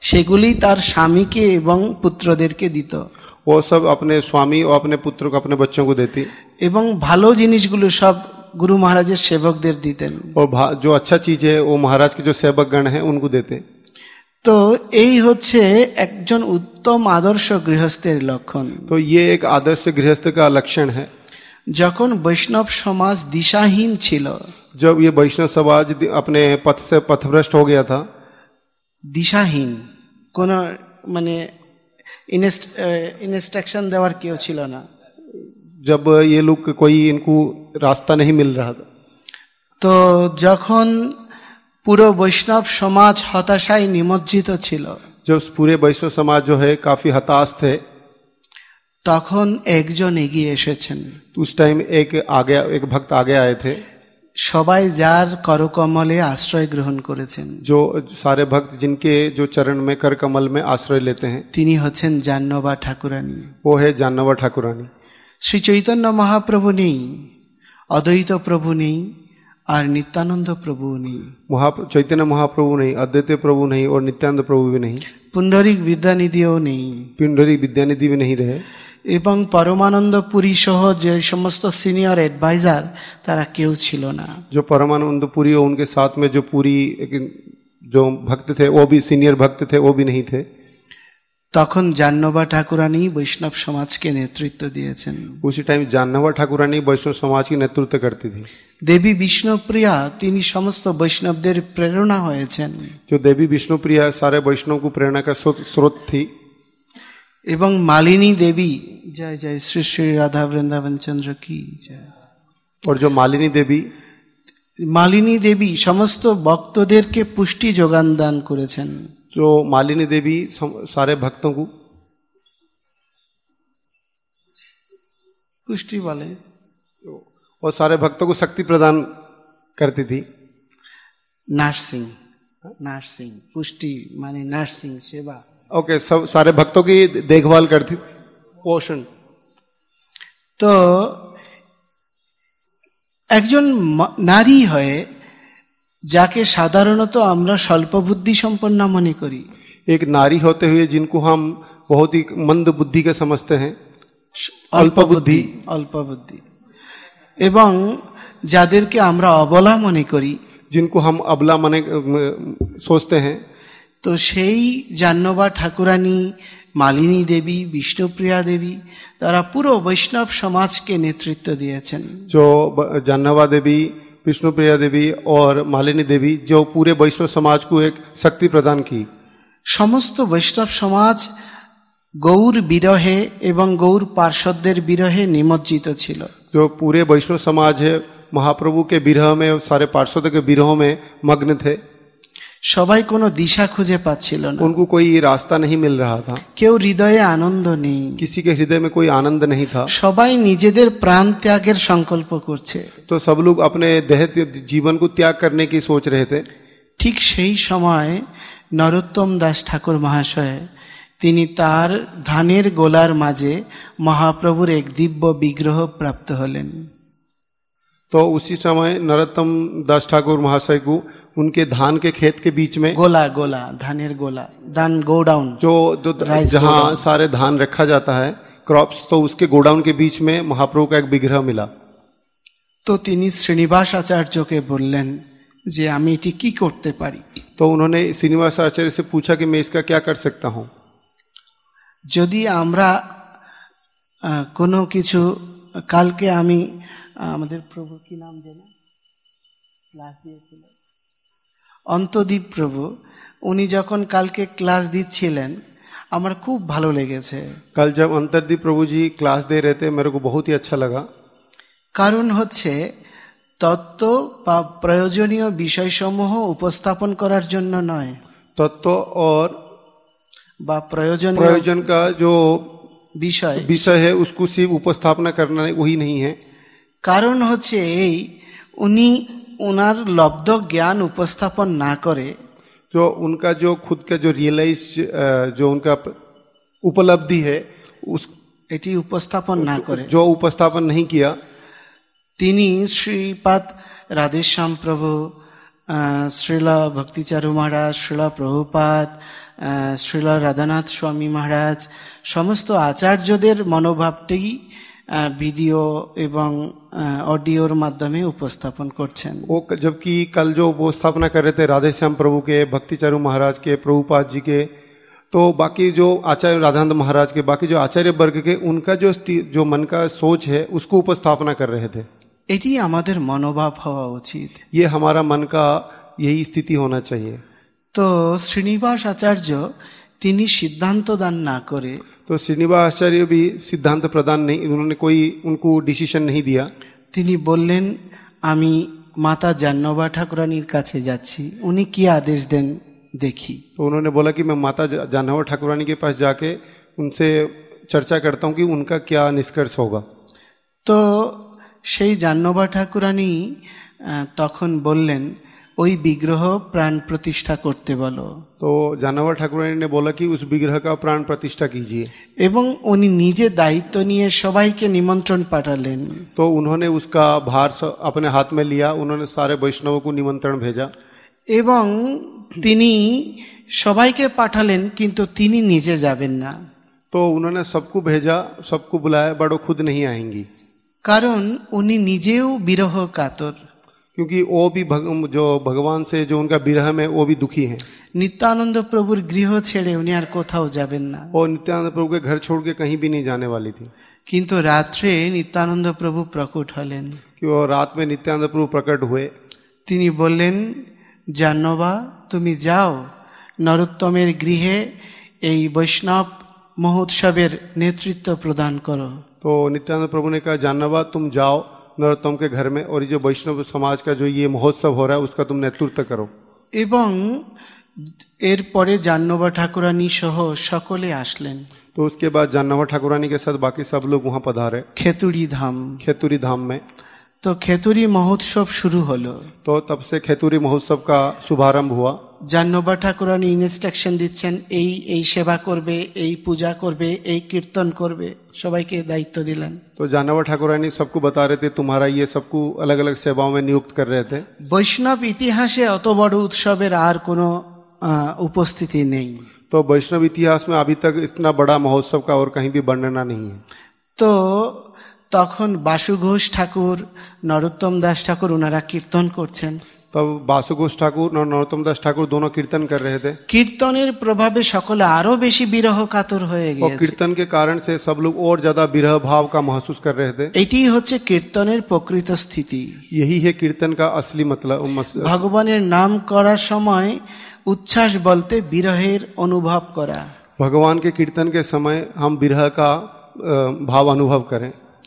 সেগুলি তার স্বামীকে এবং পুত্রদেরকে দিত वो सब अपने स्वामी और अपने पुत्र को, अपने बच्चों को देती, এবং ভালো জিনিসগুলো সব গুরু মহারাজের সেবকদের দিতেন। और जो अच्छा चीज है वो महाराज के जो सेवक गण है उनको देते। তো এই হচ্ছে একজন উত্তম আদর্শ গৃহস্থের লক্ষণ। तो ये एक आदर्श गृहस्थ का लक्षण है। যখন বৈষ্ণব সমাজ দিশাহীন ছিল, जब ये वैष्णव समाज अपने पथ से पथभ्रष्ट हो गया था, দিশাহীন, কোন মানে ইনস্ট্রাকশন দেওয়ার কেউ ছিল না, जब ये लोग कोई इनको रास्ता नहीं मिल रहा था, তো যখন পুরো বৈষ্ণব সমাজ হতাশায় নিমজ্জিত ছিল, जब पूरे वैष्णव समाज जो है काफी हताश थे, তখন একজন এগিয়ে এসেছেন। तो उस टाइम एक भक्त आगे आए थे, সবাই যার করকমলে আশ্রয় গ্রহণ করেছেন, जो सारे भक्त जिनके जो चरण में कर कमल में आश्रय लेते हैं, তিনি হচ্ছেন জাহ্নবা ঠাকুরানী। वो है जानवा ठाकुरानी। শ্রী চৈতন্য মহাপ্রভু নেই, অদ্বৈত প্রভু নেই, আর নিত্যানন্দ প্রভু নেই, चैतन्य महाप्रभु नहीं, अद्वैत प्रभु नहीं और नित्यानंद प्रभु भी नहीं, পুণ্ডরিক বিদ্যানিধিও নেই, पिंडरी विद्यानिधि भी नहीं रहे, এবং পরমানন্দ পুরী সহ যে সমস্ত সিনিয়র অ্যাডভাইজার তারা কেউ ছিল না। जो परमानंद पुरी और उनके साथ में जो पूरी जो भक्त थे वो भी सीनियर भक्त थे, वो भी नहीं थे। তখন জাহ্নবা ঠাকুরানী বৈষ্ণব সমাজকে নেতৃত্ব দিয়েছেন। उसी टाइम जानवा ठाकुरानी वैष्णव समाज की नेतृत्व करती थी। দেবী বিষ্ণুপ্রিয়া তিনি সমস্ত বৈষ্ণবদের প্রেরণা হয়েছেন, जो देवी विष्णुप्रिया सारे वैष्णव को प्रेरणा का स्रोत थी। এবং মালিনী দেবী, জয় জয় শ্রী শ্রী রাধা বৃন্দাবন চন্দ্র কি জয়, और जो মালিনী দেবী সমস্ত ভক্তদেরকে পুষ্টি যোগান দান করেছেন। जो मालिनी देवी सारे भक्तों को পুষ্টি বলে, और सारे भक्तों को शक्ति प्रदान करती थी। নার্সিং, নার্সিং পুষ্টি মানে নার্সিং সেবা। ओके, सब सारे भक्तों की देखभाल करती, पोषण। তো একজন নারী হয়ে যাকে সাধারণত আমরা স্বল্প বুদ্ধি সম্পন্ন মনে করি, एक नारी होते हुए जिनको हम बहुत ही मंद बुद्धि के समझते हैं, অল্প বুদ্ধি, এবং যাদেরকে আমরা অবলা মনে করি, जिनको हम अबला माने सोचते हैं, তো সেই জাহ্নবা ঠাকুরানী, মালিনী দেবী, বিষ্ণুপ্রিয়া দেবী তারা পুরো বৈষ্ণব সমাজকে নেতৃত্ব দিয়েছেন। जो जानवा देवी, विष्णुप्रिया देवी और मालिनी देवी जो पूरे वैष्णव समाज को एक शक्ति प्रदान की। সমস্ত বৈষ্ণব সমাজ গৌর বিরহে এবং গৌর পার্ষদদের বিরহে নিমজ্জিত ছিল। जो पूरे वैष्णव समाज है महाप्रभु के विरह में, सारे पार्षदों के विरह में मग्न थे। সবাই কোনো দিশা খুঁজে পাচ্ছিল না, उनको कोई रास्ता नहीं मिल रहा था, কেউ হৃদয়ে আনন্দ নেই, किसी के हृदय में कोई आनंद नहीं था। সবাই নিজেদের প্রাণ ত্যাগের সংকল্প করছে। तो सब लोग अपने देह जीवन को त्याग करने की सोच रहे थे। ঠিক সেই সময় নরোত্তম দাস ঠাকুর মহাশয় তিনি তার ধানের গোলার মাঝে মহাপ্রভুর এক দিব্য বিগ্রহ প্রাপ্ত হলেন। तो उसी समय नरोत्तम दास ठाकुर महाशय को उनके धान के खेत के बीच में, गोला धानेर गोला, धान गोडाउन, जो जहाँ सारे धान रखा जाता है क्रॉप्स, तो उसके गोडाउन के बीच में महाप्रभु का एक विग्रह मिला। तो তিনি শ্রীনিবাস আচার্যকে বললেন যে আমি এটি কি করতে পারি। तो उन्होंने श्रीनिवास आचार्य से पूछा कि मैं इसका क्या कर सकता हूँ। যদি আমরা কোনো কিছু, কালকে আমি আমাদের প্রভু কি নাম জানেন ক্লাস দিয়েছিল, অন্তদীপ প্রভু, উনি যখন কালকে ক্লাস দিচ্ছিলেন আমার খুব ভালো লেগেছে। कल जब अंतरदीप प्रभु जी क्लास दे रहे थे मेरे को बहुत ही अच्छा लगा। কারণ হচ্ছে তত্ত্ব বা প্রয়োজনীয় বিষয়সমূহ উপস্থাপন করার জন্য নয়, तत्व और বা प्रयोजन का जो विषय है उसको सिर्फ उपस्थापना करना वही नहीं है। কারণ হচ্ছে এই, উনি ওনার লব্ধ জ্ঞান উপস্থাপন না করে, जो उनका जो खुद का जो रियलाइज जो उनका उपलब्धि है उस এটি উপস্থাপন না করে, जो उपस्थापन नहीं किया, তিনি শ্রীপাদ রাধেশ্যাম প্রভু, শ্রীলা ভক্তিচারু মহারাজ, শ্রীলা প্রভুপাদ, শ্রীলা রাধানাথ স্বামী মহারাজ, সমস্ত আচার্যদের মনোভাবটি ভিডিও এবং ऑडियोर माध्यमे उपस्थापन करছেন। वो जबकि कल जो उपस्थापना कर रहे थे राधे श्याम प्रभु के, भक्तिचारू महाराज के, प्रभुपाद जी के, तो बाकी जो आचार्य राधानंद महाराज के, बाकी जो आचार्य वर्ग के, उनका जो मन का सोच है उसको उपस्थापना कर रहे थे। এটি আমাদের মনোভাব হওয়া উচিত। ये हमारा मन का यही स्थिति होना चाहिए। তো শ্রীনিবাস আচার্য তিনি সিদ্ধান্ত দান না করে, तो श्रीनिवास आचार्य भी सिद्धांत प्रदान नहीं, उन्होंने कोई उनको डिसीजन नहीं दिया। তিনি বললেন আমি মাতা জাহ্নবা ঠাকুরানীর কাছে যাচ্ছি, উনি কি আদেশ দেন দেখি। तो उन्होंने बोला कि मैं माता जाह्नवा ठाकुरानी के पास जाके उनसे चर्चा करता हूँ कि उनका क्या निष्कर्ष होगा। তো সেই জাহ্নবা ঠাকুরানী তখন বললেন ওই বিগ্রহ প্রাণ প্রতিষ্ঠা করতে বলো। तो जाह्नवा ठाकुरानी ने बोला कि उस विग्रह का प्राण प्रतिष्ठा कीजिए। এবং উনি নিজে দায়িত্ব নিয়ে সবাইকে নিমন্ত্রণ পাঠালেন। तो उन्होंने उसका भार अपने हाथ में लिया, उन्होंने सारे वैष्णवों को निमंत्रण भेजा। এবং তিনি সবাইকে পাঠালেন, কিন্তু তিনি নিজে যাবেন না। तो उन्होंने सबको भेजा, सबको बुलाया, बट वो खुद नहीं आएंगी। কারণ উনি নিজেও বিরহ কাতর। क्योंकि वो भी जो भगवान से जो उनका विरह में वो भी दुखी हैं। নিত্যানন্দ প্রভুর গৃহ ছেড়ে উনি আর কোথাও যাবেন না। और नित्यानंद प्रभु के घर छोड़ के कहीं भी नहीं जाने वाली थी। কিন্তু রাত্রে নিত্যানন্দ প্রভু প্রকট হলেন। कि वो रात में नित्यानंद प्रभु प्रकट हुए। তিনি বললেন জাহ্নবা তুমি যাও নরোত্তমের গৃহে এই বৈষ্ণব মহোৎসবের নেতৃত্ব প্রদান করো। तो नित्यानंद प्रभु ने कहा जाह्नवा तुम जाओ नरोत्तम के घर में, और ये जो वैष्णव समाज का जो ये महोत्सव हो रहा है उसका तुम नेतृत्व करो। এবং এরপরে জাহ্নবা ঠাকুরানী সহ সকলে আসলেন। तो उसके बाद जाह्नवा ठाकुरानी के साथ बाकी सब लोग वहाँ पधारे খেতুরি ধাম। खेतुरी धाम में। তো খেতুরি মহোৎসব শুরু হলো। तो तब से खेतुरी महोत्सव का शुभारंभ हुआ। জাহ্নবা ঠাকুরানী ইনস্ট্রাকশন দিচ্ছেন এই এই সেবা করবে, এই পূজা করবে, এই কীর্তন করবে, সবাইকে দায়িত্ব দিলেন। तो जाह्नवा ठाकुरानी सबको बता रहे थे, तुम्हारा ये सबको अलग अलग सेवाओं में नियुक्त कर रहे थे। বৈষ্ণব ইতিহাসে অত বড় উৎসবের আর কোনো উপস্থিতি নেই। तो वैष्णव इतिहास में अभी तक इतना बड़ा महोत्सव का और कहीं भी वर्णना नहीं है। তো তখন বাসু ঘোষ ঠাকুর, নরোত্তম দাস ঠাকুর ওনারা কীর্তন করছেন। तब बासु घोष ठाकुर और नरोत्तम दास ठाकुर दोनों कीर्तन कर रहे थे। কীর্তনের প্রভাবে সকলে আরো বেশি বিরহ কাতর হয়ে और গিয়েছে। कीर्तन के कारण से सब लोग और ज्यादा विरह भाव का महसूस कर रहे थे। এটি হচ্ছে কীর্তনের প্রকৃত স্থিতি। यही है कीर्तन का असली मतलब। ভগবানের নাম করার সময় উচ্ছ্বাস বলতে বিরহের অনুভব করা। भगवान के कीर्तन के समय हम विरह का भाव अनुभव करें।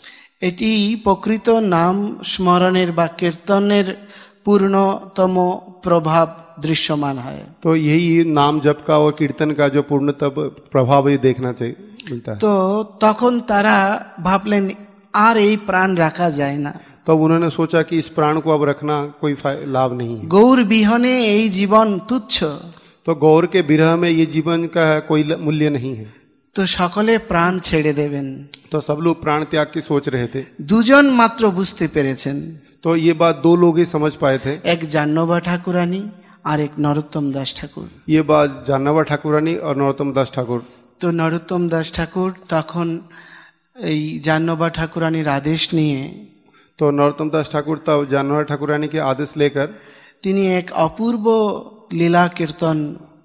এটি প্রকৃত नाम স্মরণের বা কীর্তনের पूर्णतम प्रभाव दृश्यमान है। तो यही नाम जप का और कीर्तन का जो पूर्णतम प्रभाव ये देखना चाहिए मिलता है। तो তখন তারা ভাবলেন আর এই প্রাণ রাখা যায় না। तब उन्होंने सोचा कि इस प्राण को अब रखना कोई लाभ नहीं है। गौर বিহনে এই জীবন তুচ্ছ। तो गौर के विरह में ये जीवन का कोई मूल्य नहीं है। তো সকলে প্রাণ ছেড়ে দেবেন। तो सब लोग प्राण त्याग की सोच रहे थे। দুজন মাত্র বুঝতে পেরেছেন। तो ये बात दो लोग ही समझ पाए थे। এক জাহ্নবা ঠাকুরানী আর এক নরোত্তম দাস ঠাকুর। ये बात जाह्नवा ठाकुरानी और नरोत्तम दास ठाकुर। তো নরোত্তম দাস ঠাকুর তখন এই জাহ্নবা ঠাকুরানীর আদেশ নিয়ে, तो नरोत्तम दास ठाकुर तब जाह्नवा ठाकुरानी के आदेश लेकर তিনি এক অপূর্ব লীলা কীর্তन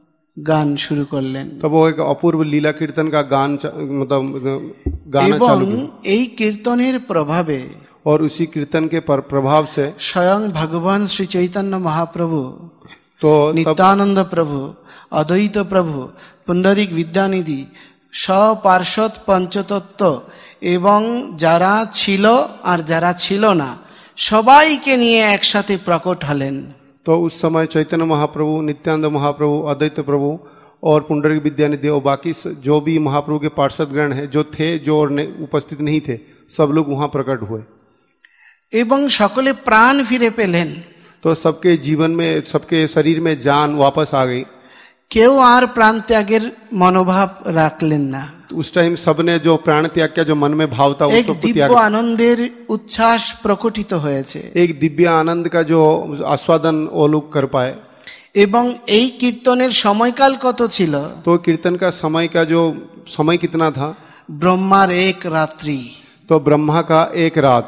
গান শুরু করলেন। तब वो एक अपूर्व लीला कीर्तन का गान मतलब गाना এবং चालू किया। এই কীর্তনের প্রভাবে और उसी कीर्तन के प्रभाव से স্বয়ং ভগবান শ্রী চৈতন্য মহাপ্রভু, तो নিত্যানন্দ প্রভু, অদ্বৈত প্রভু, পুণ্ডরিক বিদ্যানিধি, সপার্ষদ পঞ্চতত্ত্ব এবং যারা ছিল আর যারা ছিল না সবাইকে নিয়ে একসাথে প্রকট হলেন। तो उस समय चैतन्य महाप्रभु, नित्यानंद महाप्रभु, अद्वैत प्रभु और पुंडरीक विद्यानिधि और बाकी जो भी महाप्रभु के पार्षदगण हैं जो थे जो और उपस्थित नहीं थे, सब लोग वहां प्रकट हुए। এবং সকলে প্রাণ ফিরে পেলেন। तो सबके जीवन में, सबके शरीर में जान वापस आ गई। কেউ আর প্রাণ ত্যাগের মনোভাব রাখলেন না। उस टाइम सबने जो प्राण त्याग किया, जो मन में भाव था, एक দিব্য আনন্দের উচ্ছ্বাস প্রকটিত হয়েছে। एक दिव्य आनंद का जो आस्वादन वो लोग कर पाए। এবং এই কীর্তনের সময়কাল কত ছিল? तो कीर्तन का समय का जो समय कितना था? ব্রহ্মার এক রাত্রি। तो ब्रह्मा का एक रात।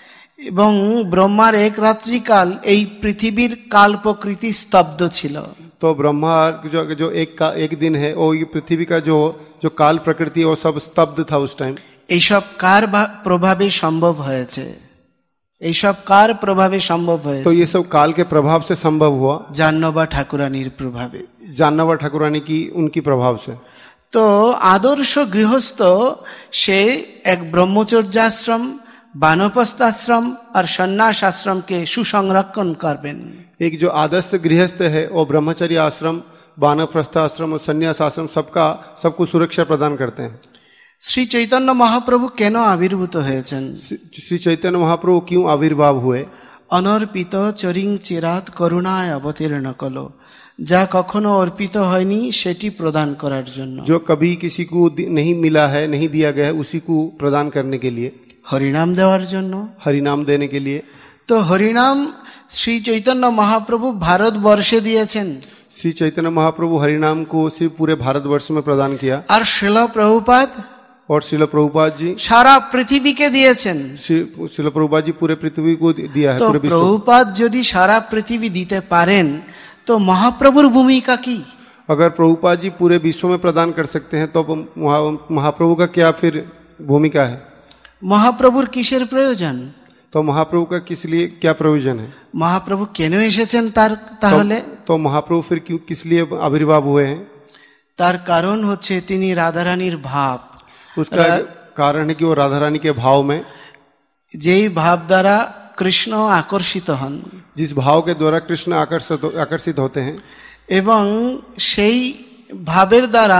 এবং ব্রহ্মার এক রাত্রিকাল এই পৃথিবীর কাল প্রকৃতি স্তব্ধ ছিল। तो ब्रह्मा जो एक दिन है, वो ये पृथ्वी का जो काल प्रकृति वो सब स्तब्ध था उस टाइम। এইসব কার প্রভাবে সম্ভব হয়েছে? এইসব কার প্রভাবে সম্ভব হয়েছে? तो ये सब काल के प्रभाव से संभव हुआ। জাহ্নবা ঠাকুরানীর প্রভাবে, জাহ্নবা ঠাকুরানী की उनकी प्रभाव से। তো আদর্শ গৃহস্থ সে এক ব্রহ্মচর্যাশ্রম, বানপ্রস্থাশ্রম আর সন্ন্যাস আশ্রমকে সুসংরক্ষণ করবেন। एक जो आदर्श गृहस्थ है वो ब्रह्मचर्य आश्रम, वानप्रस्थ आश्रम और संन्यास आश्रम सबको सुरक्षा प्रदान करते हैं। শ্রী চৈতন্য মহাপ্রভু কেন আবির্ভূত হয়েছেন? श्री चैतन्य महाप्रभु क्यों आविर्भाव हुए? অনর্পিত চরিং চিরাত করুণায় অবতীর্ণ কল, যা কখনো অর্পিত হয়নি সেটি প্রদান করার জন্য। जो कभी किसी को नहीं मिला है, नहीं दिया गया है, उसी को प्रदान करने के लिए, হরিনাম দেওয়ার জন্য। हरिनाम देने के लिए। তো হরিনাম শ্রী চৈতন্য মহাপ্রভু ভারতবর্ষে দিয়েছেন। श्री चैतन्य महाप्रभु हरिनाम को सिर्फ पूरे भारतवर्ष में प्रदान किया। আর শিল প্রভুপাদ और शिल प्रभुपाद जी সারা পৃথিবীকে দিয়েছেন। शिल प्रभुपाद जी पूरे पृथ्वी को दिया है। তো पूरे विश्व। প্রভুপাদ যদি সারা পৃথিবী দিতে পারেন তো মহাপ্রভুর ভূমিকা কি? अगर प्रभुपाद जी पूरे विश्व में प्रदान कर सकते हैं तो महाप्रभु का क्या फिर भूमिका है? মহাপ্রভুর কিসের প্রয়োজন? तो महाप्रभु का किस लिए क्या प्रयोजन है? মহাপ্রভু কেন এসেছেন তার তাহলে? तो महाप्रभु फिर क्यों किस लिए आविर्भाव हुए हैं? তার কারণ হচ্ছে তিনি রাধারানীর ভাব। उसका कारण है कि वो राधा रानी के भाव में, যেই ভাব দ্বারা কৃষ্ণ আকর্ষিত হন, जिस भाव के द्वारा कृष्ण आकर्षित होते हैं, এবং সেই ভাবের দ্বারা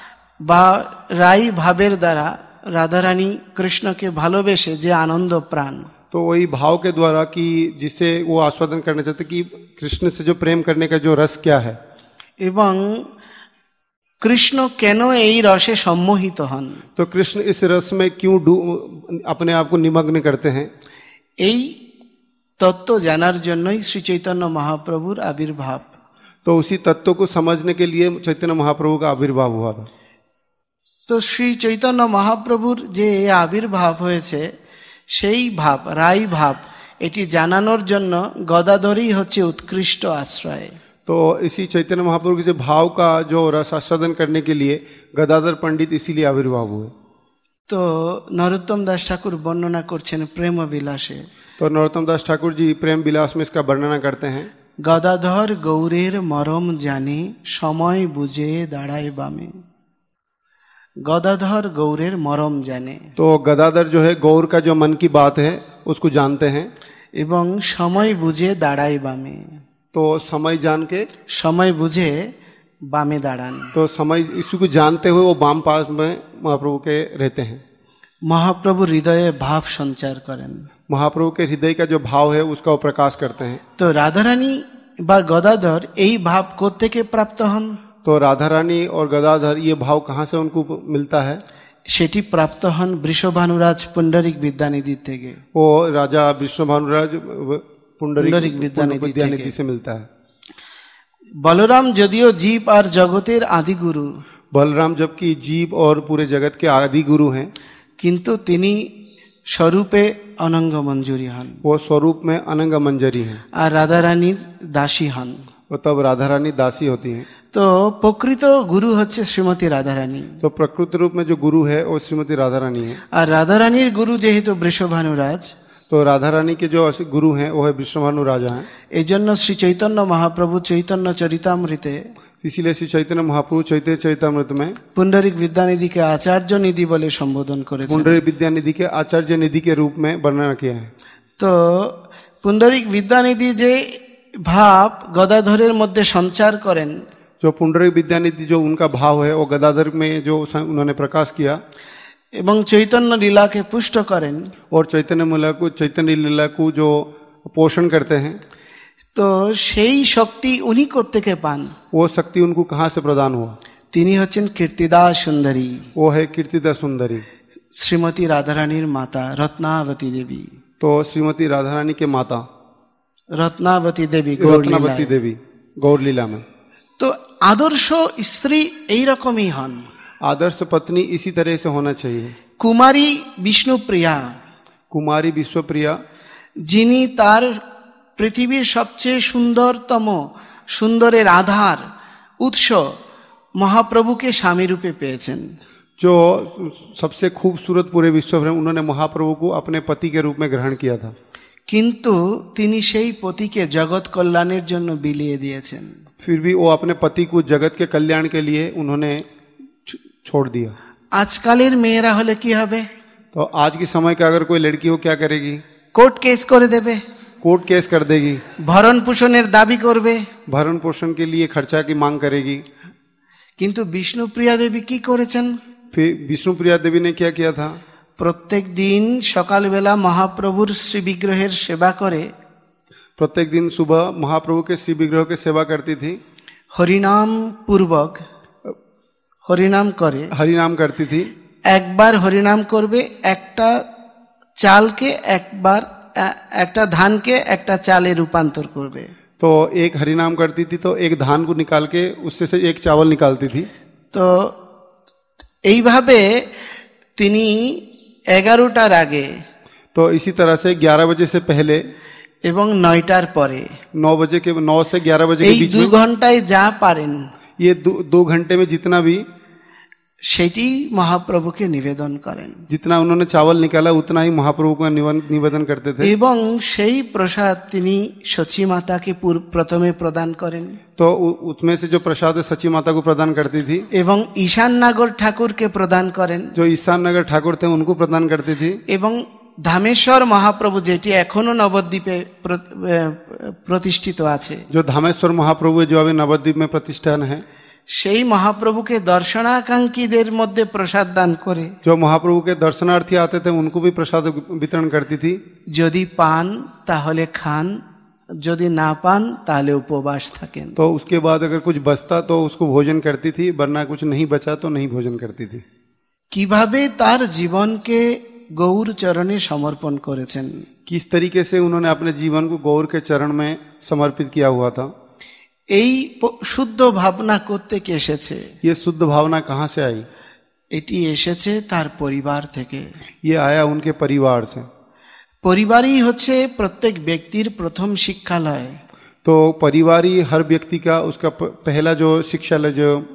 বা রাই ভাবের দ্বারা রাধারানী কৃষ্ণকে ভালোবেসে যে আনন্দ প্রাণ, तो वही भाव के द्वारा कि जिससे वो आस्वादन करना चाहते कि कृष्ण से जो प्रेम करने का जो रस क्या है, এবং কৃষ্ণ কেন এই রসে সম্মোহিত হন, तो कृष्ण इस रस में क्यों अपने आप को निमग्न करते हैं, এই তত্ত্ব জানার জন্যই শ্রী চৈতন্য মহাপ্রভুর আবির্ভাব। तो उसी तत्व को समझने के लिए चैतन्य महाप्रभु का आविर्भाव हुआ था। তো শ্রী চৈতন্য মহাপ্রভুর যে আবির্ভাব হয়েছে সেই ভাব, রাই ভাব, এটি জানানোর জন্য গদাধরই হচ্ছে উৎকৃষ্ট আশ্রয়। तो इसी चैतन्य महाप्रभु के भाव का जो रस आस्वादन करने के लिए गदाधर पंडित इसीलिए आविर्भाव हुए। তো নরোত্তম দাস ঠাকুর বর্ণনা করছেন প্রেম বিলাসে। तो नरोत्तम दास ठाकुर जी प्रेम विलास में इसका वर्णना करते हैं। গদাধর গৌরের মরম জানে, সময় বুঝে দাঁড়ায় বামে। गदाधर गौरेर मरम जाने। तो गदाधर जो है गौर का जो मन की बात है उसको जानते हैं, एवं समय बुझे दाड़ाई बामे। तो समय जान के, समय बुझे बामे दाड़ान, तो समय इसको जानते हुए वो बाम पास में महाप्रभु के रहते हैं। महाप्रभु हृदय भाव संचार करें, महाप्रभु के हृदय का जो भाव है उसका वो प्रकाश करते हैं। तो राधा रानी बा गदाधर यही भाव कोत्थेके प्राप्त हन? तो राधा रानी और गदाधर ये भाव कहाँ से उनको मिलता है? सेटी प्राप्त हन वृषभानुराज पुंडरीक विद्यानिधि थेके। वो राजा वृषभानुराज पुंडरीक विद्यानिधि से मिलता है। बलराम जदियो जीव और जगतेर आदि गुरु, बलराम जबकि जीव और पूरे जगत के आदि गुरु हैं, किंतु तिनी स्वरूपे अनंग मंजूरी हन, वो स्वरूप में अनंग मंजरी हैं, और राधा रानी दासी हन, वो तब राधा रानी दासी होती हैं। तो प्रकृत गुरु होच्छे श्रीमती राधा रानी। तो प्रकृत रूप में जो गुरु है वो श्रीमती राधा रानी है। और राधा रानी गुरु जेहेतु वृषभानुराज, तो राधा रानी के जो गुरु हैं वो है वृषभानु राजा हैं। एजন্য श्री चैतन्य महाप्रभु चैतन्य चरितामृते, इसीलिए श्री चैतन्य महाप्रभु चैतन्य चरितामृत में पुंडरीक विद्यानिधि के आचार्य निधि बोले संबोधन करे, पुंडरीक विद्यानिधि के आचार्य निधि के रूप में वर्णना किया है। तो पुंडरीक विद्यानिधि जे भाव गदाधरेर मध्य संचार करें, जो पुंडरीक विद्यानिधि जो उनका भाव है वो गदाधर में जो उन्होंने प्रकाश किया, एवं चैतन्य लीला के पुष्ट करें, और चैतन्य लीला को जो पोषण करते हैं, तो সেই শক্তি উনি কোত্থেকে পান? वो शक्ति उनको कहाँ से प्रदान हुआ? তিনি হচ্ছেন কীর্তিদাস সুন্দরী, वो है कीर्तिदा सुंदरी। শ্রীমতী রাধারানীর মাতা রত্নাবতী দেবী। तो श्रीमती राधा रानी के माता রত্নাবতী দেবী গৌর रत्नावती লীলায়। देवी गौर लीला में। তো আদর্শ স্ত্রী এই রকমই হন। आदर्श पत्नी इसी तरह से होना चाहिए। কুমারী বিষ্ণুপ্রিয়া, कुमारी विश्वप्रिया, যিনি তার পৃথিবীর সবচেয়ে সুন্দরতম সুন্দরের আধার উৎস মহাপ্রভুকে স্বামী রূপে পেয়েছেন। जो सबसे खूबसूरत पूरे विश्व में, उन्होंने महाप्रभु को अपने पति के रूप में ग्रहण किया था। কিন্তু তিনি সেই পতিকে জগৎ কল্যাণের জন্য বিলিয়ে দিয়েছেন। फिर भी वो अपने पति को जगत के कल्याण के लिए उन्होंने छोड़ दिया। আজকালের মেয়েরা হলে কি হবে? तो आज के समय का अगर कोई लड़की हो क्या करेगी? কোর্ট কেস করে দেবে, कोर्ट केस कर देगी, ভরণ পোষণের দাবি করবে। भरण पोषण के लिए खर्चा की मांग करेगी। কিন্তু বিষ্ণুপ্রিয়া দেবী কি करेছেন? फिर विष्णुप्रिया देवी ने क्या किया था? প্রত্যেক দিন সকালবেলা মহাপ্রভুর শ্রী বিগ্রহের সেবা করে प्रत्येक दिन सुबह महाप्रभु के श्री विग्रह की सेवा करती थी, হরিনাম পূর্বক হরিনাম করে। हरि नाम करती थी। একবার হরিনাম করবে, একটা চালকে একবার একটা ধানকে একটা চালে রূপান্তর করবে। तो एक हरि नाम करती थी, तो एक धान को निकाल के उससे से एक चावल निकालती थी। তো এইভাবে তিনি 11টার আগে तो इसी तरह से 11 बजे से पहले এবং 9টার পরে 9 बजे के 9 से 11 बजे এই के बीच 2 में ঘন্টায় যা পারেন ये 2 घंटे में जितना भी সেটি মহাপ্রভুকে নিবেদন করেন जितना उन्होंने चावल निकाला उतना ही महाप्रभु को निवेदन करते थे। এবং সেই প্রসাদ তিনি সচী মাতাকে প্রথমে প্রদান করেন तो उसमें से जो प्रसाद है सची माता को प्रदान करती थी, এবং ঈশান নাগর ঠাকুরকে প্রদান করেন जो ईशान नगर ठाकुर थे उनको प्रदान करती थी। এবং ধামেশ্বর মহাপ্রভু যেটি এখনো নবদ্বীপে প্রতিষ্ঠিত আছে, जो धामेश्वर महाप्रभु है, जो अभी नवद्वीप में प्रतिष्ठान है, সেই মহাপ্রভুকে দর্শনাকাঙ্ক্ষীদের মধ্যে প্রসাদ দান করে जो महाप्रभु के दर्शनार्थी आते थे उनको भी प्रसाद वितरण करती थी। যদি পান তাহলে খান, যদি না পান তাহলে উপবাস থাকেন। तो उसके बाद अगर कुछ बचता तो उसको भोजन करती थी, वरना कुछ नहीं बचा तो नहीं भोजन करती थी। কিভাবে তার জীবনকে গৌর চরণে সমর্পণ করেছেন, किस तरीके से उन्होंने अपने जीवन को गौर के चरण में समर्पित किया हुआ था। এই শুদ্ধ ভাবনা কোত্থেকে এসেছে? ये शुद्ध भावना कहाँ से आई? এটি এসেছে তার পরিবার থেকে। ये आया उनके परिवार से। পরিবারই হচ্ছে প্রত্যেক ব্যক্তির প্রথম শিক্ষালয়। तो परिवार ही हर व्यक्ति का उसका पहला जो शिक्षालय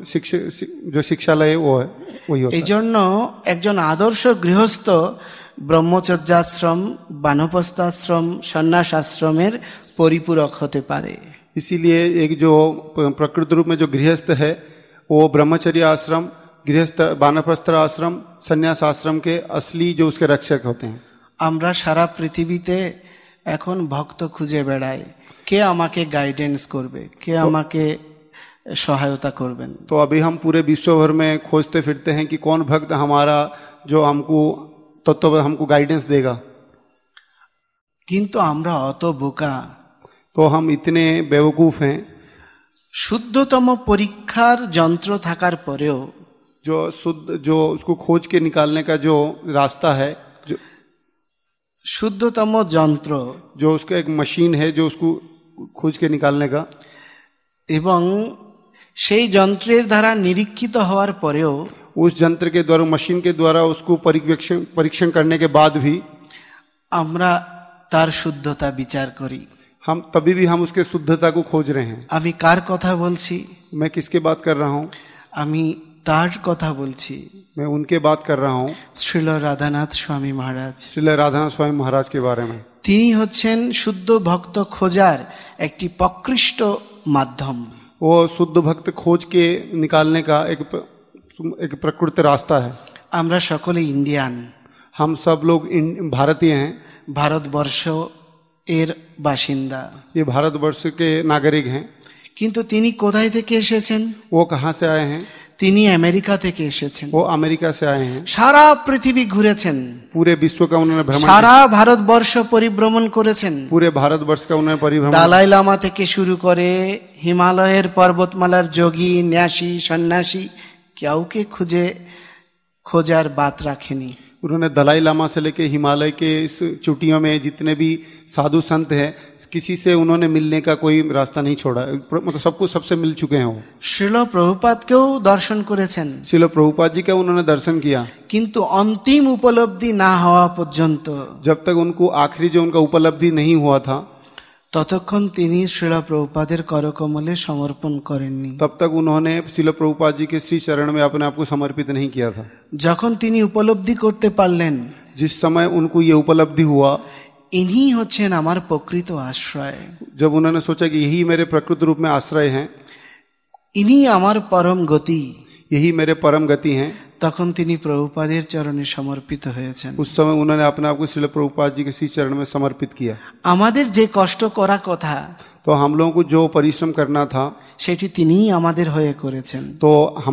जो शिक्षालय वो है वही होता এই है। জন্য একজন আদর্শ গৃহস্থ ব্রহ্মচর্যাশ্রম, বানপ্রস্থাশ্রম, সন্ন্যাস আশ্রমের পরিপূরক হতে পারে। इसीलिए एक जो प्रकृति रूप में जो गृहस्थ है वो ब्रह्मचर्य आश्रम, गृहस्थ वानप्रस्थ आश्रम, संन्यास आश्रम के असली जो उसके रक्षक होते हैं। আমরা সারা পৃথিবীতে এখন ভক্ত খুঁজে বেড়াই, কে আমাকে গাইডেন্স করবে, কে আমাকে সহায়তা করবেন। तो अभी हम पूरे विश्व भर में खोजते फिरते हैं कि कौन भक्त हमारा जो हमको हमको गाइडेंस देगा। কিন্তু আমরা অত বোকা, तो हम इतने बेवकूफ हैं। শুদ্ধতম পরীক্ষার যন্ত্র থাকার পরেও जो शुद्ध जो उसको खोज के निकालने का जो रास्ता है, जो শুদ্ধতম যন্ত্র जो उसका एक मशीन है जो उसको खोज के निकालने का, এবং সেই যন্ত্রের দ্বারা নিরীক্ষিত হওয়ার পরেও उस यंत्र के द्वारा मशीन के द्वारा उसको परीक्षण करने के बाद भी আমরা তার শুদ্ধতা বিচার করি। हम तभी भी हम उसके शुद्धता को खोज रहे हैं। আমি কার কথা বলছি? मैं किसके बात कर रहा हूँ? আমি তার কথা বলছি, मैं उनके बात कर रहा हूँ, শ্রীল রাধানাথ স্বামী মহারাজ। श्रील राधानाथ स्वामी महाराज के बारे में। তিনি হচ্ছেন শুদ্ধ ভক্ত খোঁজার একটি প্রকৃষ্ট মাধ্যম। वो शुद्ध भक्त खोज के निकालने का एक प्रकृत रास्ता है। আমরা সকলে ইন্ডিয়ান, हम सब लोग भारतीय हैं, ভারতবর্ষ এর বাসিন্দা। ये भारतवर्ष के नागरिक हैं। কিন্তু তিনি কোথায় থেকে এসেছেন? वो कहाँ से आए हैं? তিনি আমেরিকা থেকে এসেছেন, वो अमेरिका से आए हैं। সারা পৃথিবী ঘুরেছেন, पूरे विश्व का उन्होंने भ्रमण সারা ভারতবর্ষ পরিভ্রমণ করেছেন। पूरे भारतवर्ष का उन्होंने परिभ्रमण। দালাই লামা থেকে শুরু করে হিমালয়ের পর্বতমালার যোগী, ন্যাসী, সন্ন্যাসী কাউকে খোঁজার বাত রাখেনি। उन्होंने दलाई लामा से लेके हिमालय के इस चोटियों में जितने भी साधु संत हैं, किसी से उन्होंने मिलने का कोई रास्ता नहीं छोड़ा, मतलब सबको सबसे मिल चुके हैं वो। শ্রীল প্রভুপাদকেও দর্শন করেছেন, श्रील प्रभुपाद जी का उन्होंने दर्शन किया, কিন্তু অন্তিম উপলব্ধি না হওয়া পর্যন্ত, जब तक उनको आखिरी जो उनका उपलब्धि नहीं हुआ था, ততক্ষণ তিনি শ্রীল প্রভুপাদের করকমলে সমর্পণ করেননি। तब तक उन्होंने श्रील प्रभुपाद जी के श्री चरण में अपने आप को समर्पित नहीं किया था। যখন তিনি উপলব্ধি করতে পারলেন जिस समय उनको ये उपलब्धि हुआ, ইনি হচ্ছেন আমার প্রকৃত আশ্রয়, जब उन्होंने सोचा कि यही मेरे प्रकृत रूप में आश्रय हैं, ইনি আমার পরম গতি, यही मेरे परम गति हैं, তখন তিনি প্রভুপাদের চরণে সমর্পিত হয়েছেন। उस समय उन्होंने अपने आप को श्रील प्रभुपाद जी के श्री चरण में समर्पित किया। আমাদের যে কষ্ট করা কথা, तो हम लोगों को जो परिश्रम करना था, সেটি তিনিই আমাদের হয়ে করেছেন। तो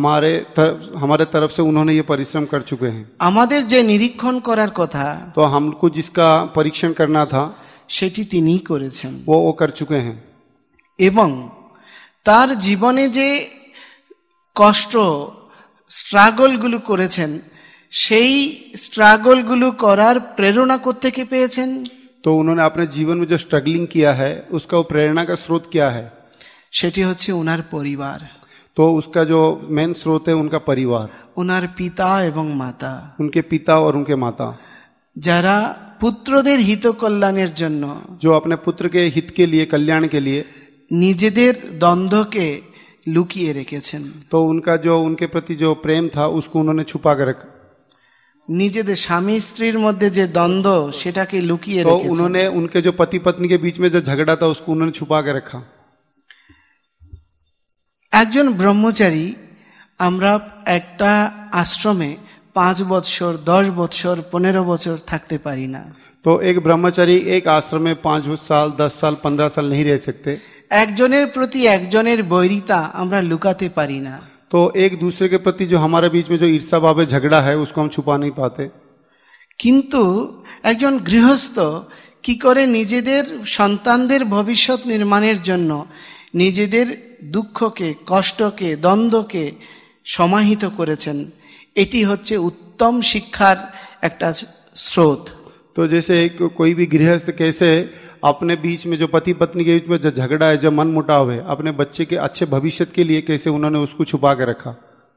हमारे तरफ से उन्होंने ये परिश्रम कर चुके हैं। আমাদের যে নিরীক্ষণ করার কথা, तो हमको जिसका परीक्षण करना था, সেটি তিনিই করেছেন। वो कर चुके हैं। এবং তার জীবনে যে কষ্ট, স্ট্রাগলগুলো করেছেন, সেই স্ট্রাগলগুলো করার প্রেরণা কোত্থেকে পেয়েছেন? तो उन्होंने अपने जीवन में जो स्ट्रगलिंग किया है, उसका वो प्रेरणा का स्रोत क्या है? সেটি হচ্ছে ওনার পরিবার, तो उसका जो मेन स्रोत है उनका परिवार, ওনার পিতা এবং মাতা, उनके पिता और उनके माता, যারা পুত্রদের হিত কল্যাণের জন্য, जो अपने पुत्र के हित के लिए, कल्याण के लिए নিজেদের দ্বন্দ্বকে লুকিয়ে রেখেছেন। तो उनका जो उनके प्रति जो प्रेम था उसको उन्होंने छुपा कर रखा। নিজেদের স্বামী স্ত্রীর মধ্যে যে দ্বন্দ্ব, সেটাকে লুকিয়ে तो রেখেছেন। उन्होंने उनके जो पति पत्नी के बीच में जो झगड़ा था उसको उन्होंने छुपा कर रखा। একজন ব্রহ্মচারী, আমরা একটা আশ্রমে 5 বৎসর, 10 বৎসর, 15 বছর থাকতে পারি না। तो एक ब्रह्मचारी एक आश्रम में 5 साल, 10 साल, 15 साल नहीं रह सकते। একজনের প্রতি একজনের বৈরিতা আমরা লুকাতে পারি না। तो एक दूसरे के प्रति जो हमारे बीच में जो ईर्ष्या भाव है, झगड़ा है, उसको हम छुपा नहीं पाते। কিন্তু একজন গৃহস্থ কি করে নিজেদের সন্তানদের ভবিষ্যৎ নির্মাণের জন্য নিজেদের দুঃখকে, কষ্টকে, দ্বন্দ্বকে সমাহিত করেছেন, এটি হচ্ছে উত্তম শিক্ষার একটা স্রোত। तो जैसे कोई भी गृहस्थ कैसे अपने बीच में जो पति पत्नी के बीच में जो झगड़ा है, जो मन मुटाव है, अपने बच्चे के अच्छे भविष्य के लिए कैसे उन्होंने उसको छुपा के रखा,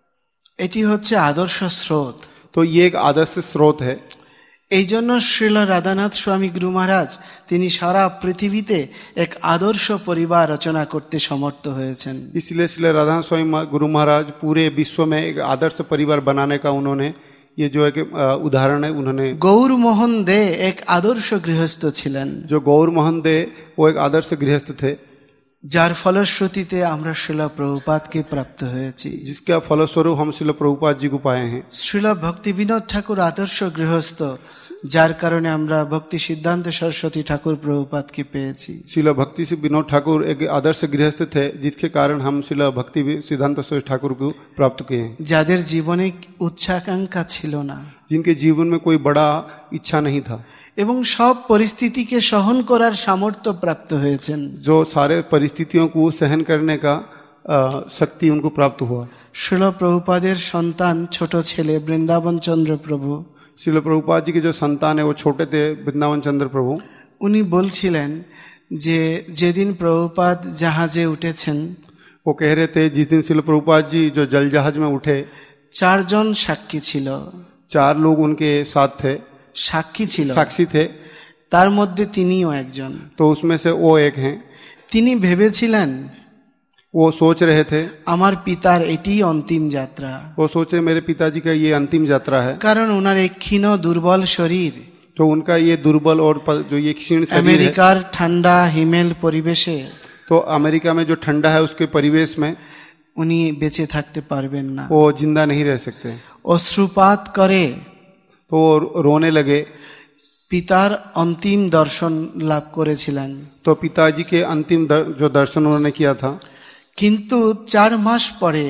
এটি হচ্ছে আদর্শ স্রোত। तो ये एक आदर्श स्रोत है। এই জন্য শ্রীল রাধানাথ স্বামী গুরু মহারাজ তিনি সারা পৃথিবীতে এক আদর্শ পরিবার রচনা করতে সমর্থ হয়েছেন। इसलिए श्री राधा स्वामी गुरु महाराज पूरे विश्व में एक आदर्श परिवार बनाने का उन्होंने ये जो एक उदाहरण है, उन्होंने। গৌর মোহন দে এক আদর্শ গৃহস্থ ছিলেন, जो गौर मोहन दे वो एक आदर्श गृहस्थ थे, যার ফলশ্রুতিতে আমরা শ্রীল প্রভুপাদকে প্রাপ্ত হয়েছি। जिसका फलस्वरूप हम श्रील प्रभुपाद जी को पाए हैं। শ্রীল ভক্তি বিনোদ ঠাকুর আদর্শ গৃহস্থ, যার কারণে আমরা ভক্তি সিদ্ধান্ত সরস্বতী ঠাকুর প্রভুপাদকে পেয়েছি। श्रील भक्ति से विनोद ठाकुर एक आदर्श गृहस्थ थे, जिसके कारण हम श्रील भक्ति सिद्धांत ठाकुर को प्राप्त किए हैं। যাদের জীবনে উচ্চাকাঙ্ক্ষা ছিল না, जिनके जीवन में कोई बड़ा इच्छा नहीं था, এবং সব পরিস্থিতিকে সহন করার সামর্থ্য প্রাপ্ত হয়েছেন। जो सारे परिस्थितियों को सहन करने का शक्ति उनको प्राप्त हुआ। श्रील प्रभुपादेर সন্তান ছোট ছেলে বৃন্দাবন চন্দ্র প্রভু, श्रील प्रभुपाद जी के जो संतान है वो छोटे थे, वृंदावन चंद्र प्रभु। উনি বলছিলেন যে যেদিন প্রভুপাদ জাহাজে উঠেছেন, वो कह रहे थे जिस दिन श्रील प्रभुपाद जी जो जल जहाज में उठे, 4 জন সাক্ষী ছিল। 4 लोग उनके साथ थे, সাক্ষী ছিল, साक्षी थे, তার মধ্যে তিনিও একজন। तो उसमें से वो एक हैं। তিনি ভেবেছিলেন वो सोच रहे थे, আমার পিতার এটি অন্তিম যাত্রা, वो सोचे मेरे पिताजी का ये अंतिम यात्रा है, কারণ ওনার এক ক্ষীণ দুর্বল শরীর, तो उनका ये दुर्बल और जो ये क्षीण शरीर है, আমেরিকার ঠান্ডা হিমেল পরিবেশে तो अमेरिका में जो ठंडा है उसके परिवेश में উনি বেঁচে থাকতে পারবেন না। वो जिंदा नहीं रह सकते, অশ্রুপাত করে तो वो रोने लगे। পিতার অন্তিম দর্শন লাভ করেছিলেন, तो पिताजी के अंतिम जो दर्शन उन्होंने किया था, কিন্তু 4 মাস পরে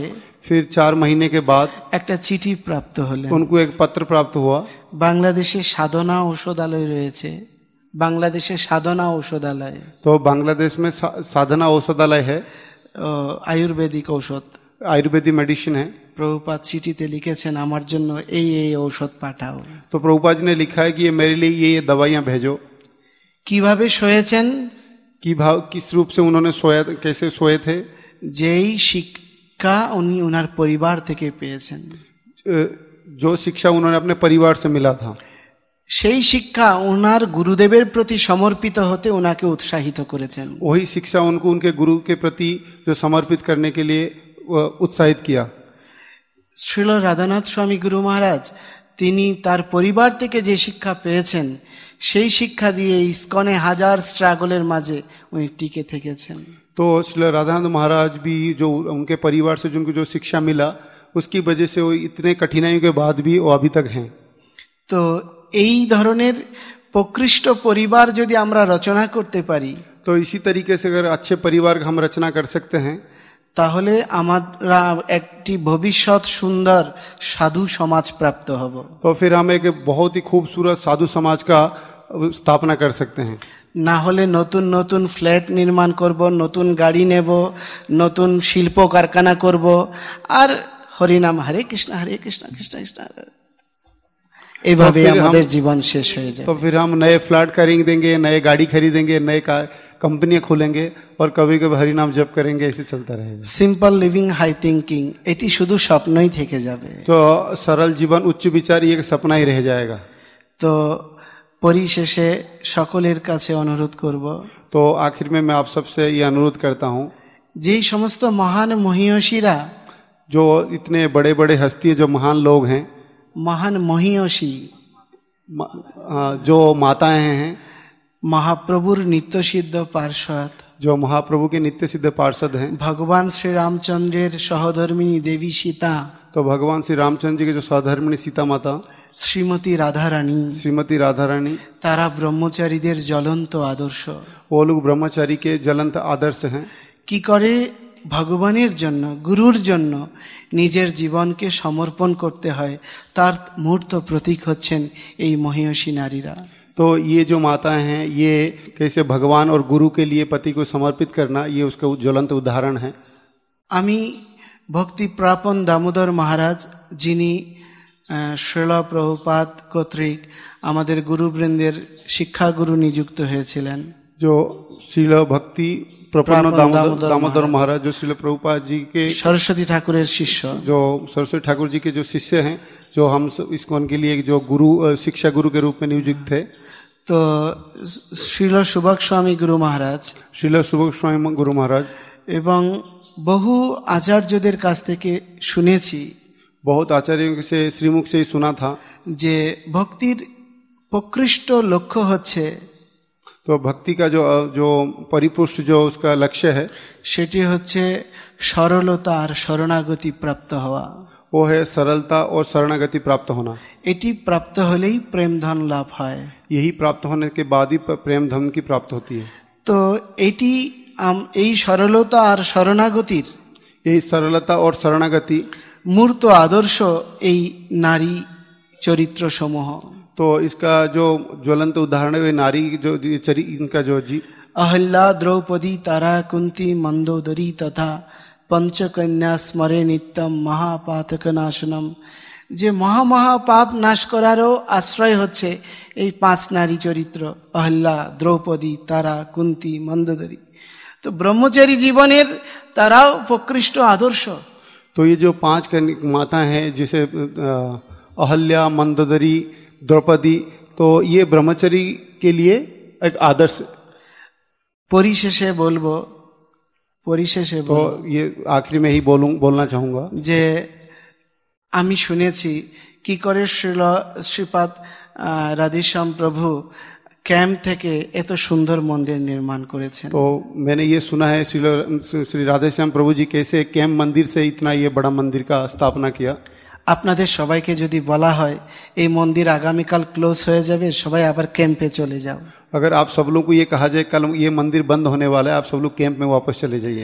फिर 4 महीने के बाद একটা চিঠি প্রাপ্ত হলেন। उनको एक पत्र प्राप्त हुआ। বাংলাদেশে সাধনা ঔষধালয় রয়েছে, বাংলাদেশে সাধনা ঔষধালয়, तो बांग्लादेश में साधना औषधालय है, আয়ুর্বেদিক ঔষধ, आयुर्वेदिक मेडिसिन है। প্রভুপাদ চিঠিতে লিখেছেন আমার জন্য এই এই ঔষধ পাঠাও। तो प्रभुपाद जी ने लिखा है कि ये मेरे लिए ये दवाइयां भेजो। কিভাবে সয়েছেন? किस रूप से उन्होंने सोया, कैसे सोए थे? যেই শিক্ষা উনি ওনার পরিবার থেকে পেয়েছেন, जो शिक्षा उन्होंने अपने परिवार से मिला था, সেই শিক্ষা ওনার গুরুদেবের প্রতি সমর্পিত হতে ওনাকে উৎসাহিত করেছেন। वही शिक्षा उनको उनके गुरु के प्रति जो समर्पित करने के लिए उत्साहित किया। শ্রীল রাধানাথ স্বামী গুরু মহারাজ তিনি তার পরিবার থেকে যে শিক্ষা পেয়েছেন সেই শিক্ষা দিয়ে ইসকনে হাজার স্ট্রাগলের মাঝে উনি টিকে থেকেছেন। तो श्री राधानाथ महाराज भी जो उनके परिवार से जिनको जो शिक्षा मिला उसकी वजह से वो इतने कठिनाइयों के बाद भी वो अभी तक हैं। তো এই ধরনের প্রকৃষ্ট পরিবার যদি আমরা রচনা করতে পারি, तो इसी तरीके से अगर अच्छे परिवार का हम रचना कर सकते हैं, তাহলে আমরা একটি ভবিষ্যৎ সুন্দর সাধু সমাজ প্রাপ্ত হব। तो फिर हम एक बहुत ही खूबसूरत साधु समाज का स्थापना कर सकते हैं। না হলে নতুন নতুন ফ্ল্যাট নির্মাণ করব, নতুন গাড়ি নেব, নতুন শিল্প কারখানা করব, আর হরিনাম হরে কৃষ্ণ কৃষ্ণ কৃষ্ণ এইভাবে আমাদের জীবন শেষ হয়ে যায়। तो फिर हम नए फ्लैट खरीदेंगे, नए गाड़ी खरीदेंगे, नए कंपनियां खोलेंगे और कभी कभी हरि नाम जप करेंगे, ऐसे चलता रहेगा। সিম্পল লিভিং হাই থিঙ্কিং এটি শুধু স্বপ্নই থেকে যাবে। तो सरल जीवन उच्च विचार ये एक सपना ही रह जाएगा। তো পরিশেষে সকলের কাছে অনুরোধ করব, तो आखिर में मैं आप सबसे ये अनुरोध करता हूँ, যেই সমস্ত মহান মহীয়সীরা, जो इतने बड़े बड़े हस्ती जो महान लोग हैं, মহান মহীয়সী जो माताएं हैं, মহাপ্রভুর নিত্যসিদ্ধ পার্ষদ, जो महाप्रभु के नित्य सिद्ध पार्षद हैं, ভগবান শ্রী রামচন্দ্রের সহধর্মিনী দেবী সীতা, तो भगवान श्री रामचंद्र जी के जो सहधर्मिणी सीता माता, শ্রীমতী রাধারানী, श्रीमती राधा रानी, তারা ব্রহ্মচারীদের জ্বলন্ত আদর্শ। वो लोग ब्रह्मचारी के ज्वलंत आदर्श हैं। কি করে ভগবানের জন্য, গুরুর জন্য নিজের জীবনকে সমর্পণ করতে হয় তার মূর্ত প্রতীক হচ্ছেন এই মহীয়সী নারীরা। तो ये जो माताएं हैं ये कैसे भगवान और गुरु के लिए पति को समर्पित करना, ये उसका ज्वलंत उदाहरण है। আমি ভক্তি প্রাপন দামোদর মহারাজ, যিনি শ্রীল প্রভুপাদ কর্তৃক আমাদের গুরুবৃন্দের শিক্ষাগুরু নিযুক্ত হয়েছিলেন, जो श्रील भक्ति प्रपन्न दामोदर महाराज जो श्रील प्रभुपाद जी के সরস্বতী ঠাকুরের শিষ্য, जो सरस्वती ठाकुर जी के जो शिष्य हैं, जो हम इस्कॉन के लिए जो गुरु शिक्षा गुरु के रूप में नियुक्त थे। তো শ্রীল সুভাষ স্বামী গুরু মহারাজ, श्रील सुभग स्वामी गुरु महाराज, এবং বহু আচার্যদের কাছ থেকে শুনেছি बहुत आचार्यों से श्रीमुख से ही सुना था, যে ভক্তির প্রকৃষ্ট লক্ষ্য হচ্ছে, तो भक्ति का जो जो परिपुष्ट जो उसका लक्ष्य है সেটি হচ্ছে সরলতা আর শরণাগতি প্রাপ্ত হওয়া। वो है सरलता और शरणागति प्राप्त होना। এটি প্রাপ্ত হলেই প্রেম ধন লাভ হয়। यही प्राप्त होने के बाद ही प्रेम धन की प्राप्त होती है। তো এটি এই সরলতা আর শরণাগতির यही सरलता और शरणागति মূর্ত আদর্শ এই নারী চরিত্র সমূহ। तो इसका जो ज्वलंत उदाहरण है नारी जो इनका जो जी अहल्या द्रौपदी तारा कुंती मंदोदरी तथा पंचकन्या स्मरे नित्यम महापातक नाशनम। যে মহাপাপ নাশ করারও আশ্রয় হচ্ছে এই 5 নারী চরিত্র, অহল্যা, দ্রৌপদী, তারা, কুন্তি, মন্দোদরী। তো ব্রহ্মচারী জীবনের তারাও প্রকৃষ্ট আদর্শ। तो ये जो 5 माता हैं जिसे अहल्या, मंदोदरी, द्रौपदी, तो ये ब्रह्मचरी के लिए एक आदर्श। পরিশেষে বলবো तो ये आखिरी में ही बोलना चाहूंगा যে আমি শুনেছি কি করে শ্রীপাদ রাধেশ্যাম প্রভু ক্যাম্প থেকে এত সুন্দর মন্দির নির্মাণ করেছেন। तो मैंने ये सुना है श्री राधेश्याम प्रभु जी कैसे कैंप मंदिर से इतना ये बड़ा मंदिर का स्थापना किया। আপনাদের সবাইকে যদি বলা হয় এই মন্দির আগামীকাল ক্লোজ হয়ে যাবে, সবাই আবার ক্যাম্পে চলে যাও। अगर आप सब लोग को ये कहा जाए कल ये मंदिर बंद होने वाला है, आप सब लोग कैंप में वापस चले जाइए।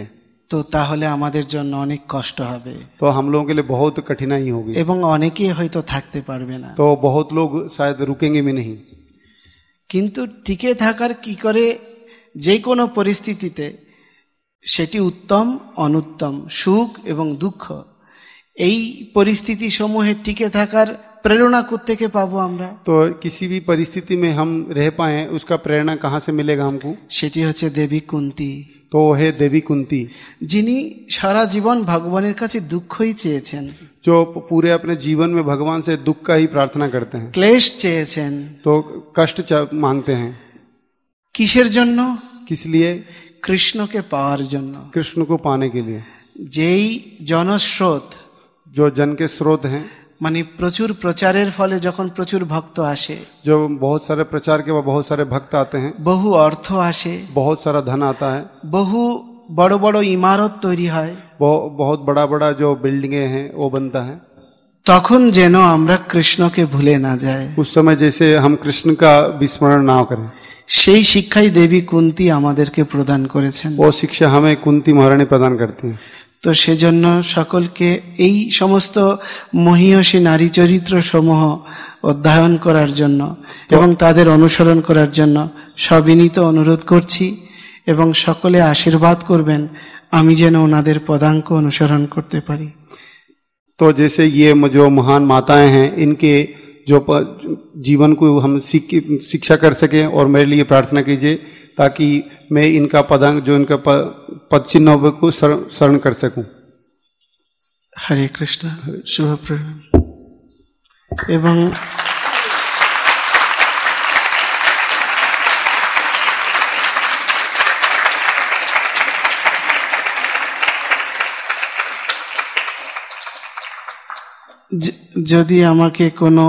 তো তাহলে আমাদের জন্য অনেক কষ্ট হবে तो हम लोगों के लिए बहुत कठिनाई होगी, এবং অনেকেই হয়তো থাকতে পারবে না। तो बहुत लोग शायद रुकेंगे भी नहीं। কিন্তু টিকে থাকার কি করে যে কোনো পরিস্থিতিতে, সেটি উত্তম অনুত্তম, সুখ এবং দুঃখ, এই পরিস্থিতি সমূহে টিকে থাকার প্রেরণা কোত্থেকে পাবো আমরা? तो किसी भी परिस्थिति में हम रह पाए उसका प्रेरणा कहाँ से मिलेगा हमको? সেটি হচ্ছে দেবী কুন্তী। तो है देवी कुंती, যিনি সারা জীবন ভগবানের কাছে দুঃখই চেয়েছেন, जो पूरे अपने जीवन में भगवान से दुख का ही प्रार्थना करते हैं, ক্লেশ চেয়েছেন। तो कष्ट मांगते हैं। কিসের জন্য? किस लिए? কৃষ্ণকে পাওয়ার জন্য। कृष्ण को पाने के लिए। যেই জনস্রোত, जो जन के स्रोत हैं, মানে প্রচুর প্রচারের ফলে যখন প্রচুর ভক্ত আসে, जो बहुत सारे प्रचार के बाद बहुत सारे भक्त आते हैं, বহু অর্থ আসে, बहुत सारा धन आता है, বহু বড় বড় ইমারত তৈরি হয়, बहुत बड़ा बड़ा जो बिल्डिंगे हैं वो बनता है, তখন যেন আমরা কৃষ্ণকে ভুলে না যাই। उस समय जैसे हम कृष्ण का विस्मरण ना करें। সেই শিক্ষাই দেবী কুন্তী আমাদেরকে প্রদান করেছেন। वो शिक्षा हमें कुंती महारानी प्रदान करती हैं। তো সেজন্য সকলকে এই সমস্ত মহীয়সী নারী চরিত্র সমূহ অধ্যয়ন করার জন্য এবং তাদের অনুসরণ করার জন্য সবিনীত অনুরোধ করছি, এবং সকলে আশীর্বাদ করবেন আমি যেন ওনাদের পদাঙ্ক অনুসরণ করতে পারি। तो जैसे ये जो महान माताएं हैं, इनके जो जीवन को हम शिक्षा कर सकें, और मेरे लिए प्रार्थना कीजिए ताकि मैं इनका पदांक, जो इनका पद चिन्ह को शरण कर सकूं। হরে কৃষ্ণ, শুভ প্রণাম। এবং যদি আমাকে কোনো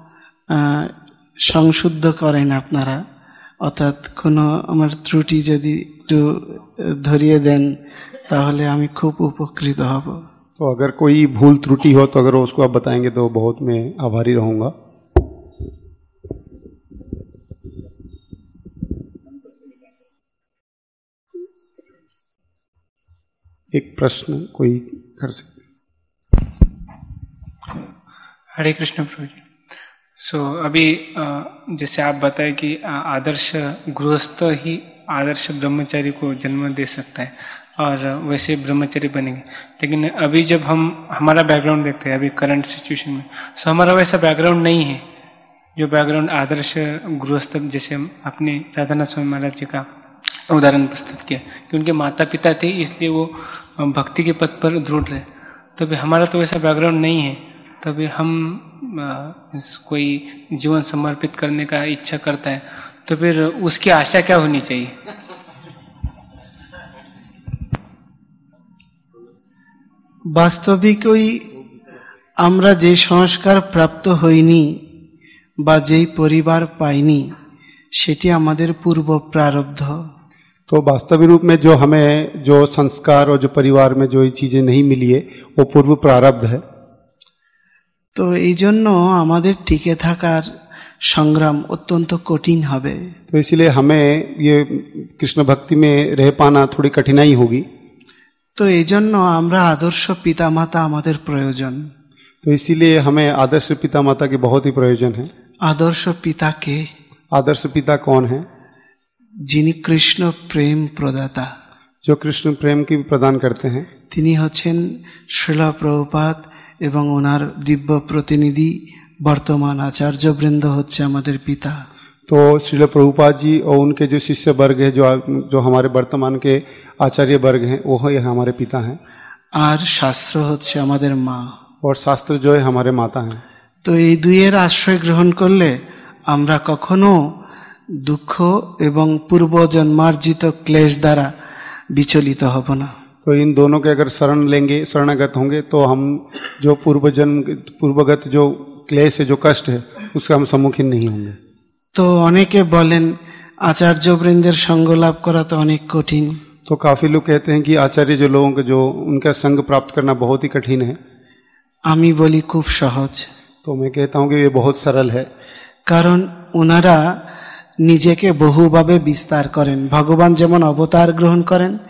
সংশুদ্ধ করেন আপনারা, অর্থাৎ কোনো আমার ত্রুটি যদি একটু ধরিয়ে দেন, তাহলে আমি খুব উপকৃত হব। तो अगर कोई भूल त्रुटि हो तो अगर उसको आप बताएंगे तो बहुत मैं आभारी रहूंगा। एक प्रश्न कोई कर सकते? हरे कृष्ण प्रभु जी। सो अभी जैसे आप बताए कि आदर्श गृहस्थ ही आदर्श ब्रह्मचारी को जन्म दे सकता है और वैसे ब्रह्मचारी बनेंगे, लेकिन अभी जब हम हमारा बैकग्राउंड देखते हैं अभी करंट सिचुएशन में, सो हमारा वैसा बैकग्राउंड नहीं है जो बैकग्राउंड आदर्श गृहस्थ, जैसे हम अपने राधानाथ स्वामी महाराज जी का उदाहरण प्रस्तुत किया कि उनके माता पिता थे इसलिए वो भक्ति के पथ पर दृढ़ रहे। तो अभी हमारा तो वैसा बैकग्राउंड नहीं है, तभी हम कोई जीवन समर्पित करने का इच्छा करता है, तो फिर उसकी आशा क्या होनी चाहिए? বাস্তবিকই আমরা যে সংস্কার প্রাপ্ত হইনি বা যেই পরিবার পাইনি, সেটি আমাদের পূর্ব প্রারব্ধ। तो वास्तविक रूप में जो हमें जो संस्कार और जो परिवार में जो चीजें नहीं मिली है वो पूर्व प्रारब्ध है। তো এই জন্য আমাদের টিকে থাকার সংগ্রাম অত্যন্ত কঠিন হবে। तो इसलिए हमें ये कृष्ण भक्ति में रह पाना थोड़ी कठिनाई होगी। তো এই জন্য আমরা আদর্শ পিতামাতা আমাদের প্রয়োজন। तो इसीलिए हमें आदर्श पिता माता की बहुत ही प्रयोजन है। আদর্শ পিতাকে, आदर्श पिता कौन है? যিনি কৃষ্ণ প্রেম প্রদাতা, जो कृष्ण प्रेम की प्रदान करते हैं। তিনি হচ্ছেন শ্রীলা প্রভুপাদ এবং ওনার দিব্য প্রতিনিধি বর্তমান আচার্যবৃন্দ হচ্ছে আমাদের পিতা। तो श्रील प्रभुपाद जी और उनके जो शिष्य वर्ग है, जो हमारे वर्तमान के आचार्य वर्ग हैं, वो ही हमारे पिता हैं। আর শাস্ত্র হচ্ছে আমাদের মা। और शास्त्र जो है हमारे माता हैं। তো এই দুইয়ের আশ্রয় গ্রহণ করলে আমরা কখনো দুঃখ এবং পূর্ব জন্মার্জিত ক্লেশ দ্বারা বিচলিত হব না। तो इन दोनों के अगर शरण लेंगे, शरणागत होंगे, तो हम जो पूर्वगत जो क्लेश है, जो कष्ट है, उसका हम सम्मुखीन नहीं होंगे। তো অনেকে বলেন আচার্যবৃন্দের সঙ্গ লাভ করা তো অনেক কঠিন। तो काफी लोग कहते हैं कि आचार्य जो लोगों के जो उनका संग प्राप्त करना बहुत ही कठिन है। আমি বলি খুব সহজ। तो मैं कहता हूँ कि ये बहुत सरल है। কারণ ওনারা নিজেকে বহুভাবে বিস্তার করেন। ভগবান যেমন অবতার গ্রহণ করেন,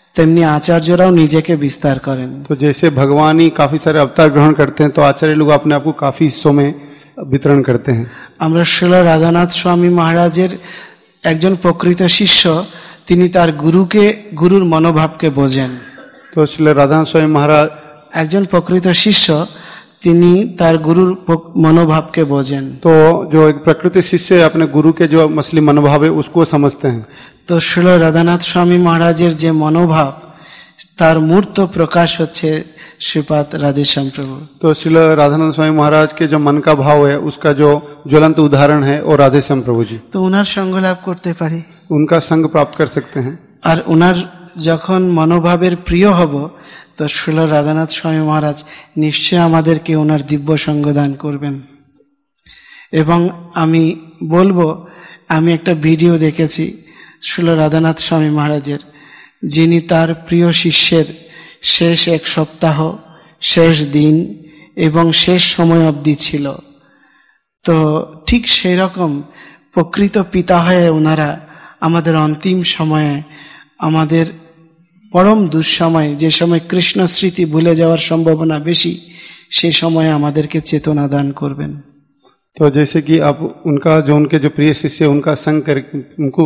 তেমনি আচার্যরাও নিজেকে বিস্তার করেন। तो जैसे भगवान ही काफी सारे अवतार ग्रहण करते हैं, तो आचार्य लोग अपने आप को काफी हिस्सों में वितरण करते हैं। আমরা শ্রীল রাধানাথ স্বামী মহারাজের একজন প্রকৃত শিষ্য, তিনি তার গুরুর মনোভাবকে বোঝেন। तो श्री राधा स्वामी महाराज একজন প্রকৃত শিষ্য তিনি তার গুরুর মনোভাবকে বোঝেন। तो जो एक प्रकृति शिष्य अपने गुरु के जो असली मनोभाव है उसको समझते हैं। তো শ্রীল রাধানাথ স্বামী মহারাজের যে মনোভাব তার মূর্ত প্রকাশ হচ্ছে श्रीपाद राधेश्याम प्रभु। तो श्री राधानंद स्वामी महाराज के जो मन का भाव है उसका जो ज्वलंत उदाहरण है वो राधेश्याम प्रभु जी। तो उनार संग लाभ करते पारी, उनका संग प्राप्त कर सकते हैं। और उनार যখন মনোভাবের প্রিয় হব তো শ্রীল রাধানাথ স্বামী মহারাজ নিশ্চয় আমাদেরকে ওনার দিব্য সঙ্গ দান করবেন। এবং আমি বলবো, আমি একটা ভিডিও দেখেছি শ্রীল রাধানাথ স্বামী মহারাজের, যিনি তার প্রিয় শিষ্যের শেষ এক সপ্তাহ, শেষ দিন এবং শেষ সময় অবধি ছিল। তো ঠিক সেই রকম প্রকৃত পিতা হয়ে ওনারা আমাদের অন্তিম সময়ে, আমাদের পরম দুঃসময়, যে সময় কৃষ্ণ স্মৃতি ভুলে যাওয়ার সম্ভাবনা বেশি, সেই সময়ে আমাদেরকে চেতনা দান করবেন। तो जैसे कि आप उनका जो उनके जो प्रिय शिष्य उनका संग कर उनको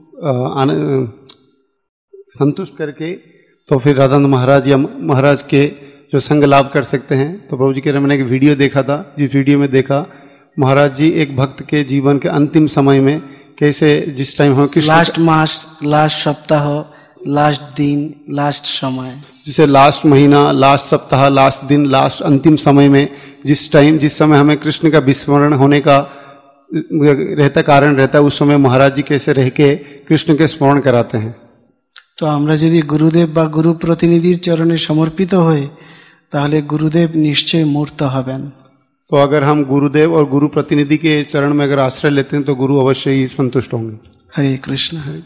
संतुष्ट करके तो फिर राधानंद महाराज या महाराज के जो संग लाभ कर सकते हैं। तो प्रभु जी के मैंने एक वीडियो देखा था, जिस वीडियो में देखा महाराज जी एक भक्त के जीवन के अंतिम समय में कैसे, जिस टाइम हम लास्ट मास, लास्ट सप्ताह, लास्ट दिन, लास्ट समय, जिसे लास्ट महीना, लास्ट सप्ताह, लास्ट दिन, लास्ट अंतिम समय में जिस समय हमें कृष्ण का विस्मरण होने का रहता कारण रहता है, उस समय महाराज जी कैसे रह के कृष्ण के स्मरण कराते हैं। তো আমরা যদি গুরুদেব বা গুরু প্রতিনিধির চরণে সমর্পিত হই তাহলে গুরুদেব নিশ্চয়ই মূর্ত হবেন। तो अगर हम गुरुदेव और गुरु प्रतिनिधि के चरण में अगर आश्रय लेते हैं तो गुरु अवश्य ही संतुष्ट होंगे। हरे कृष्ण। हरे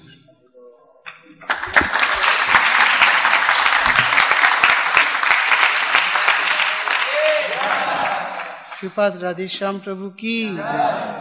श्रीपाद राधेश्याम प्रभु की जय।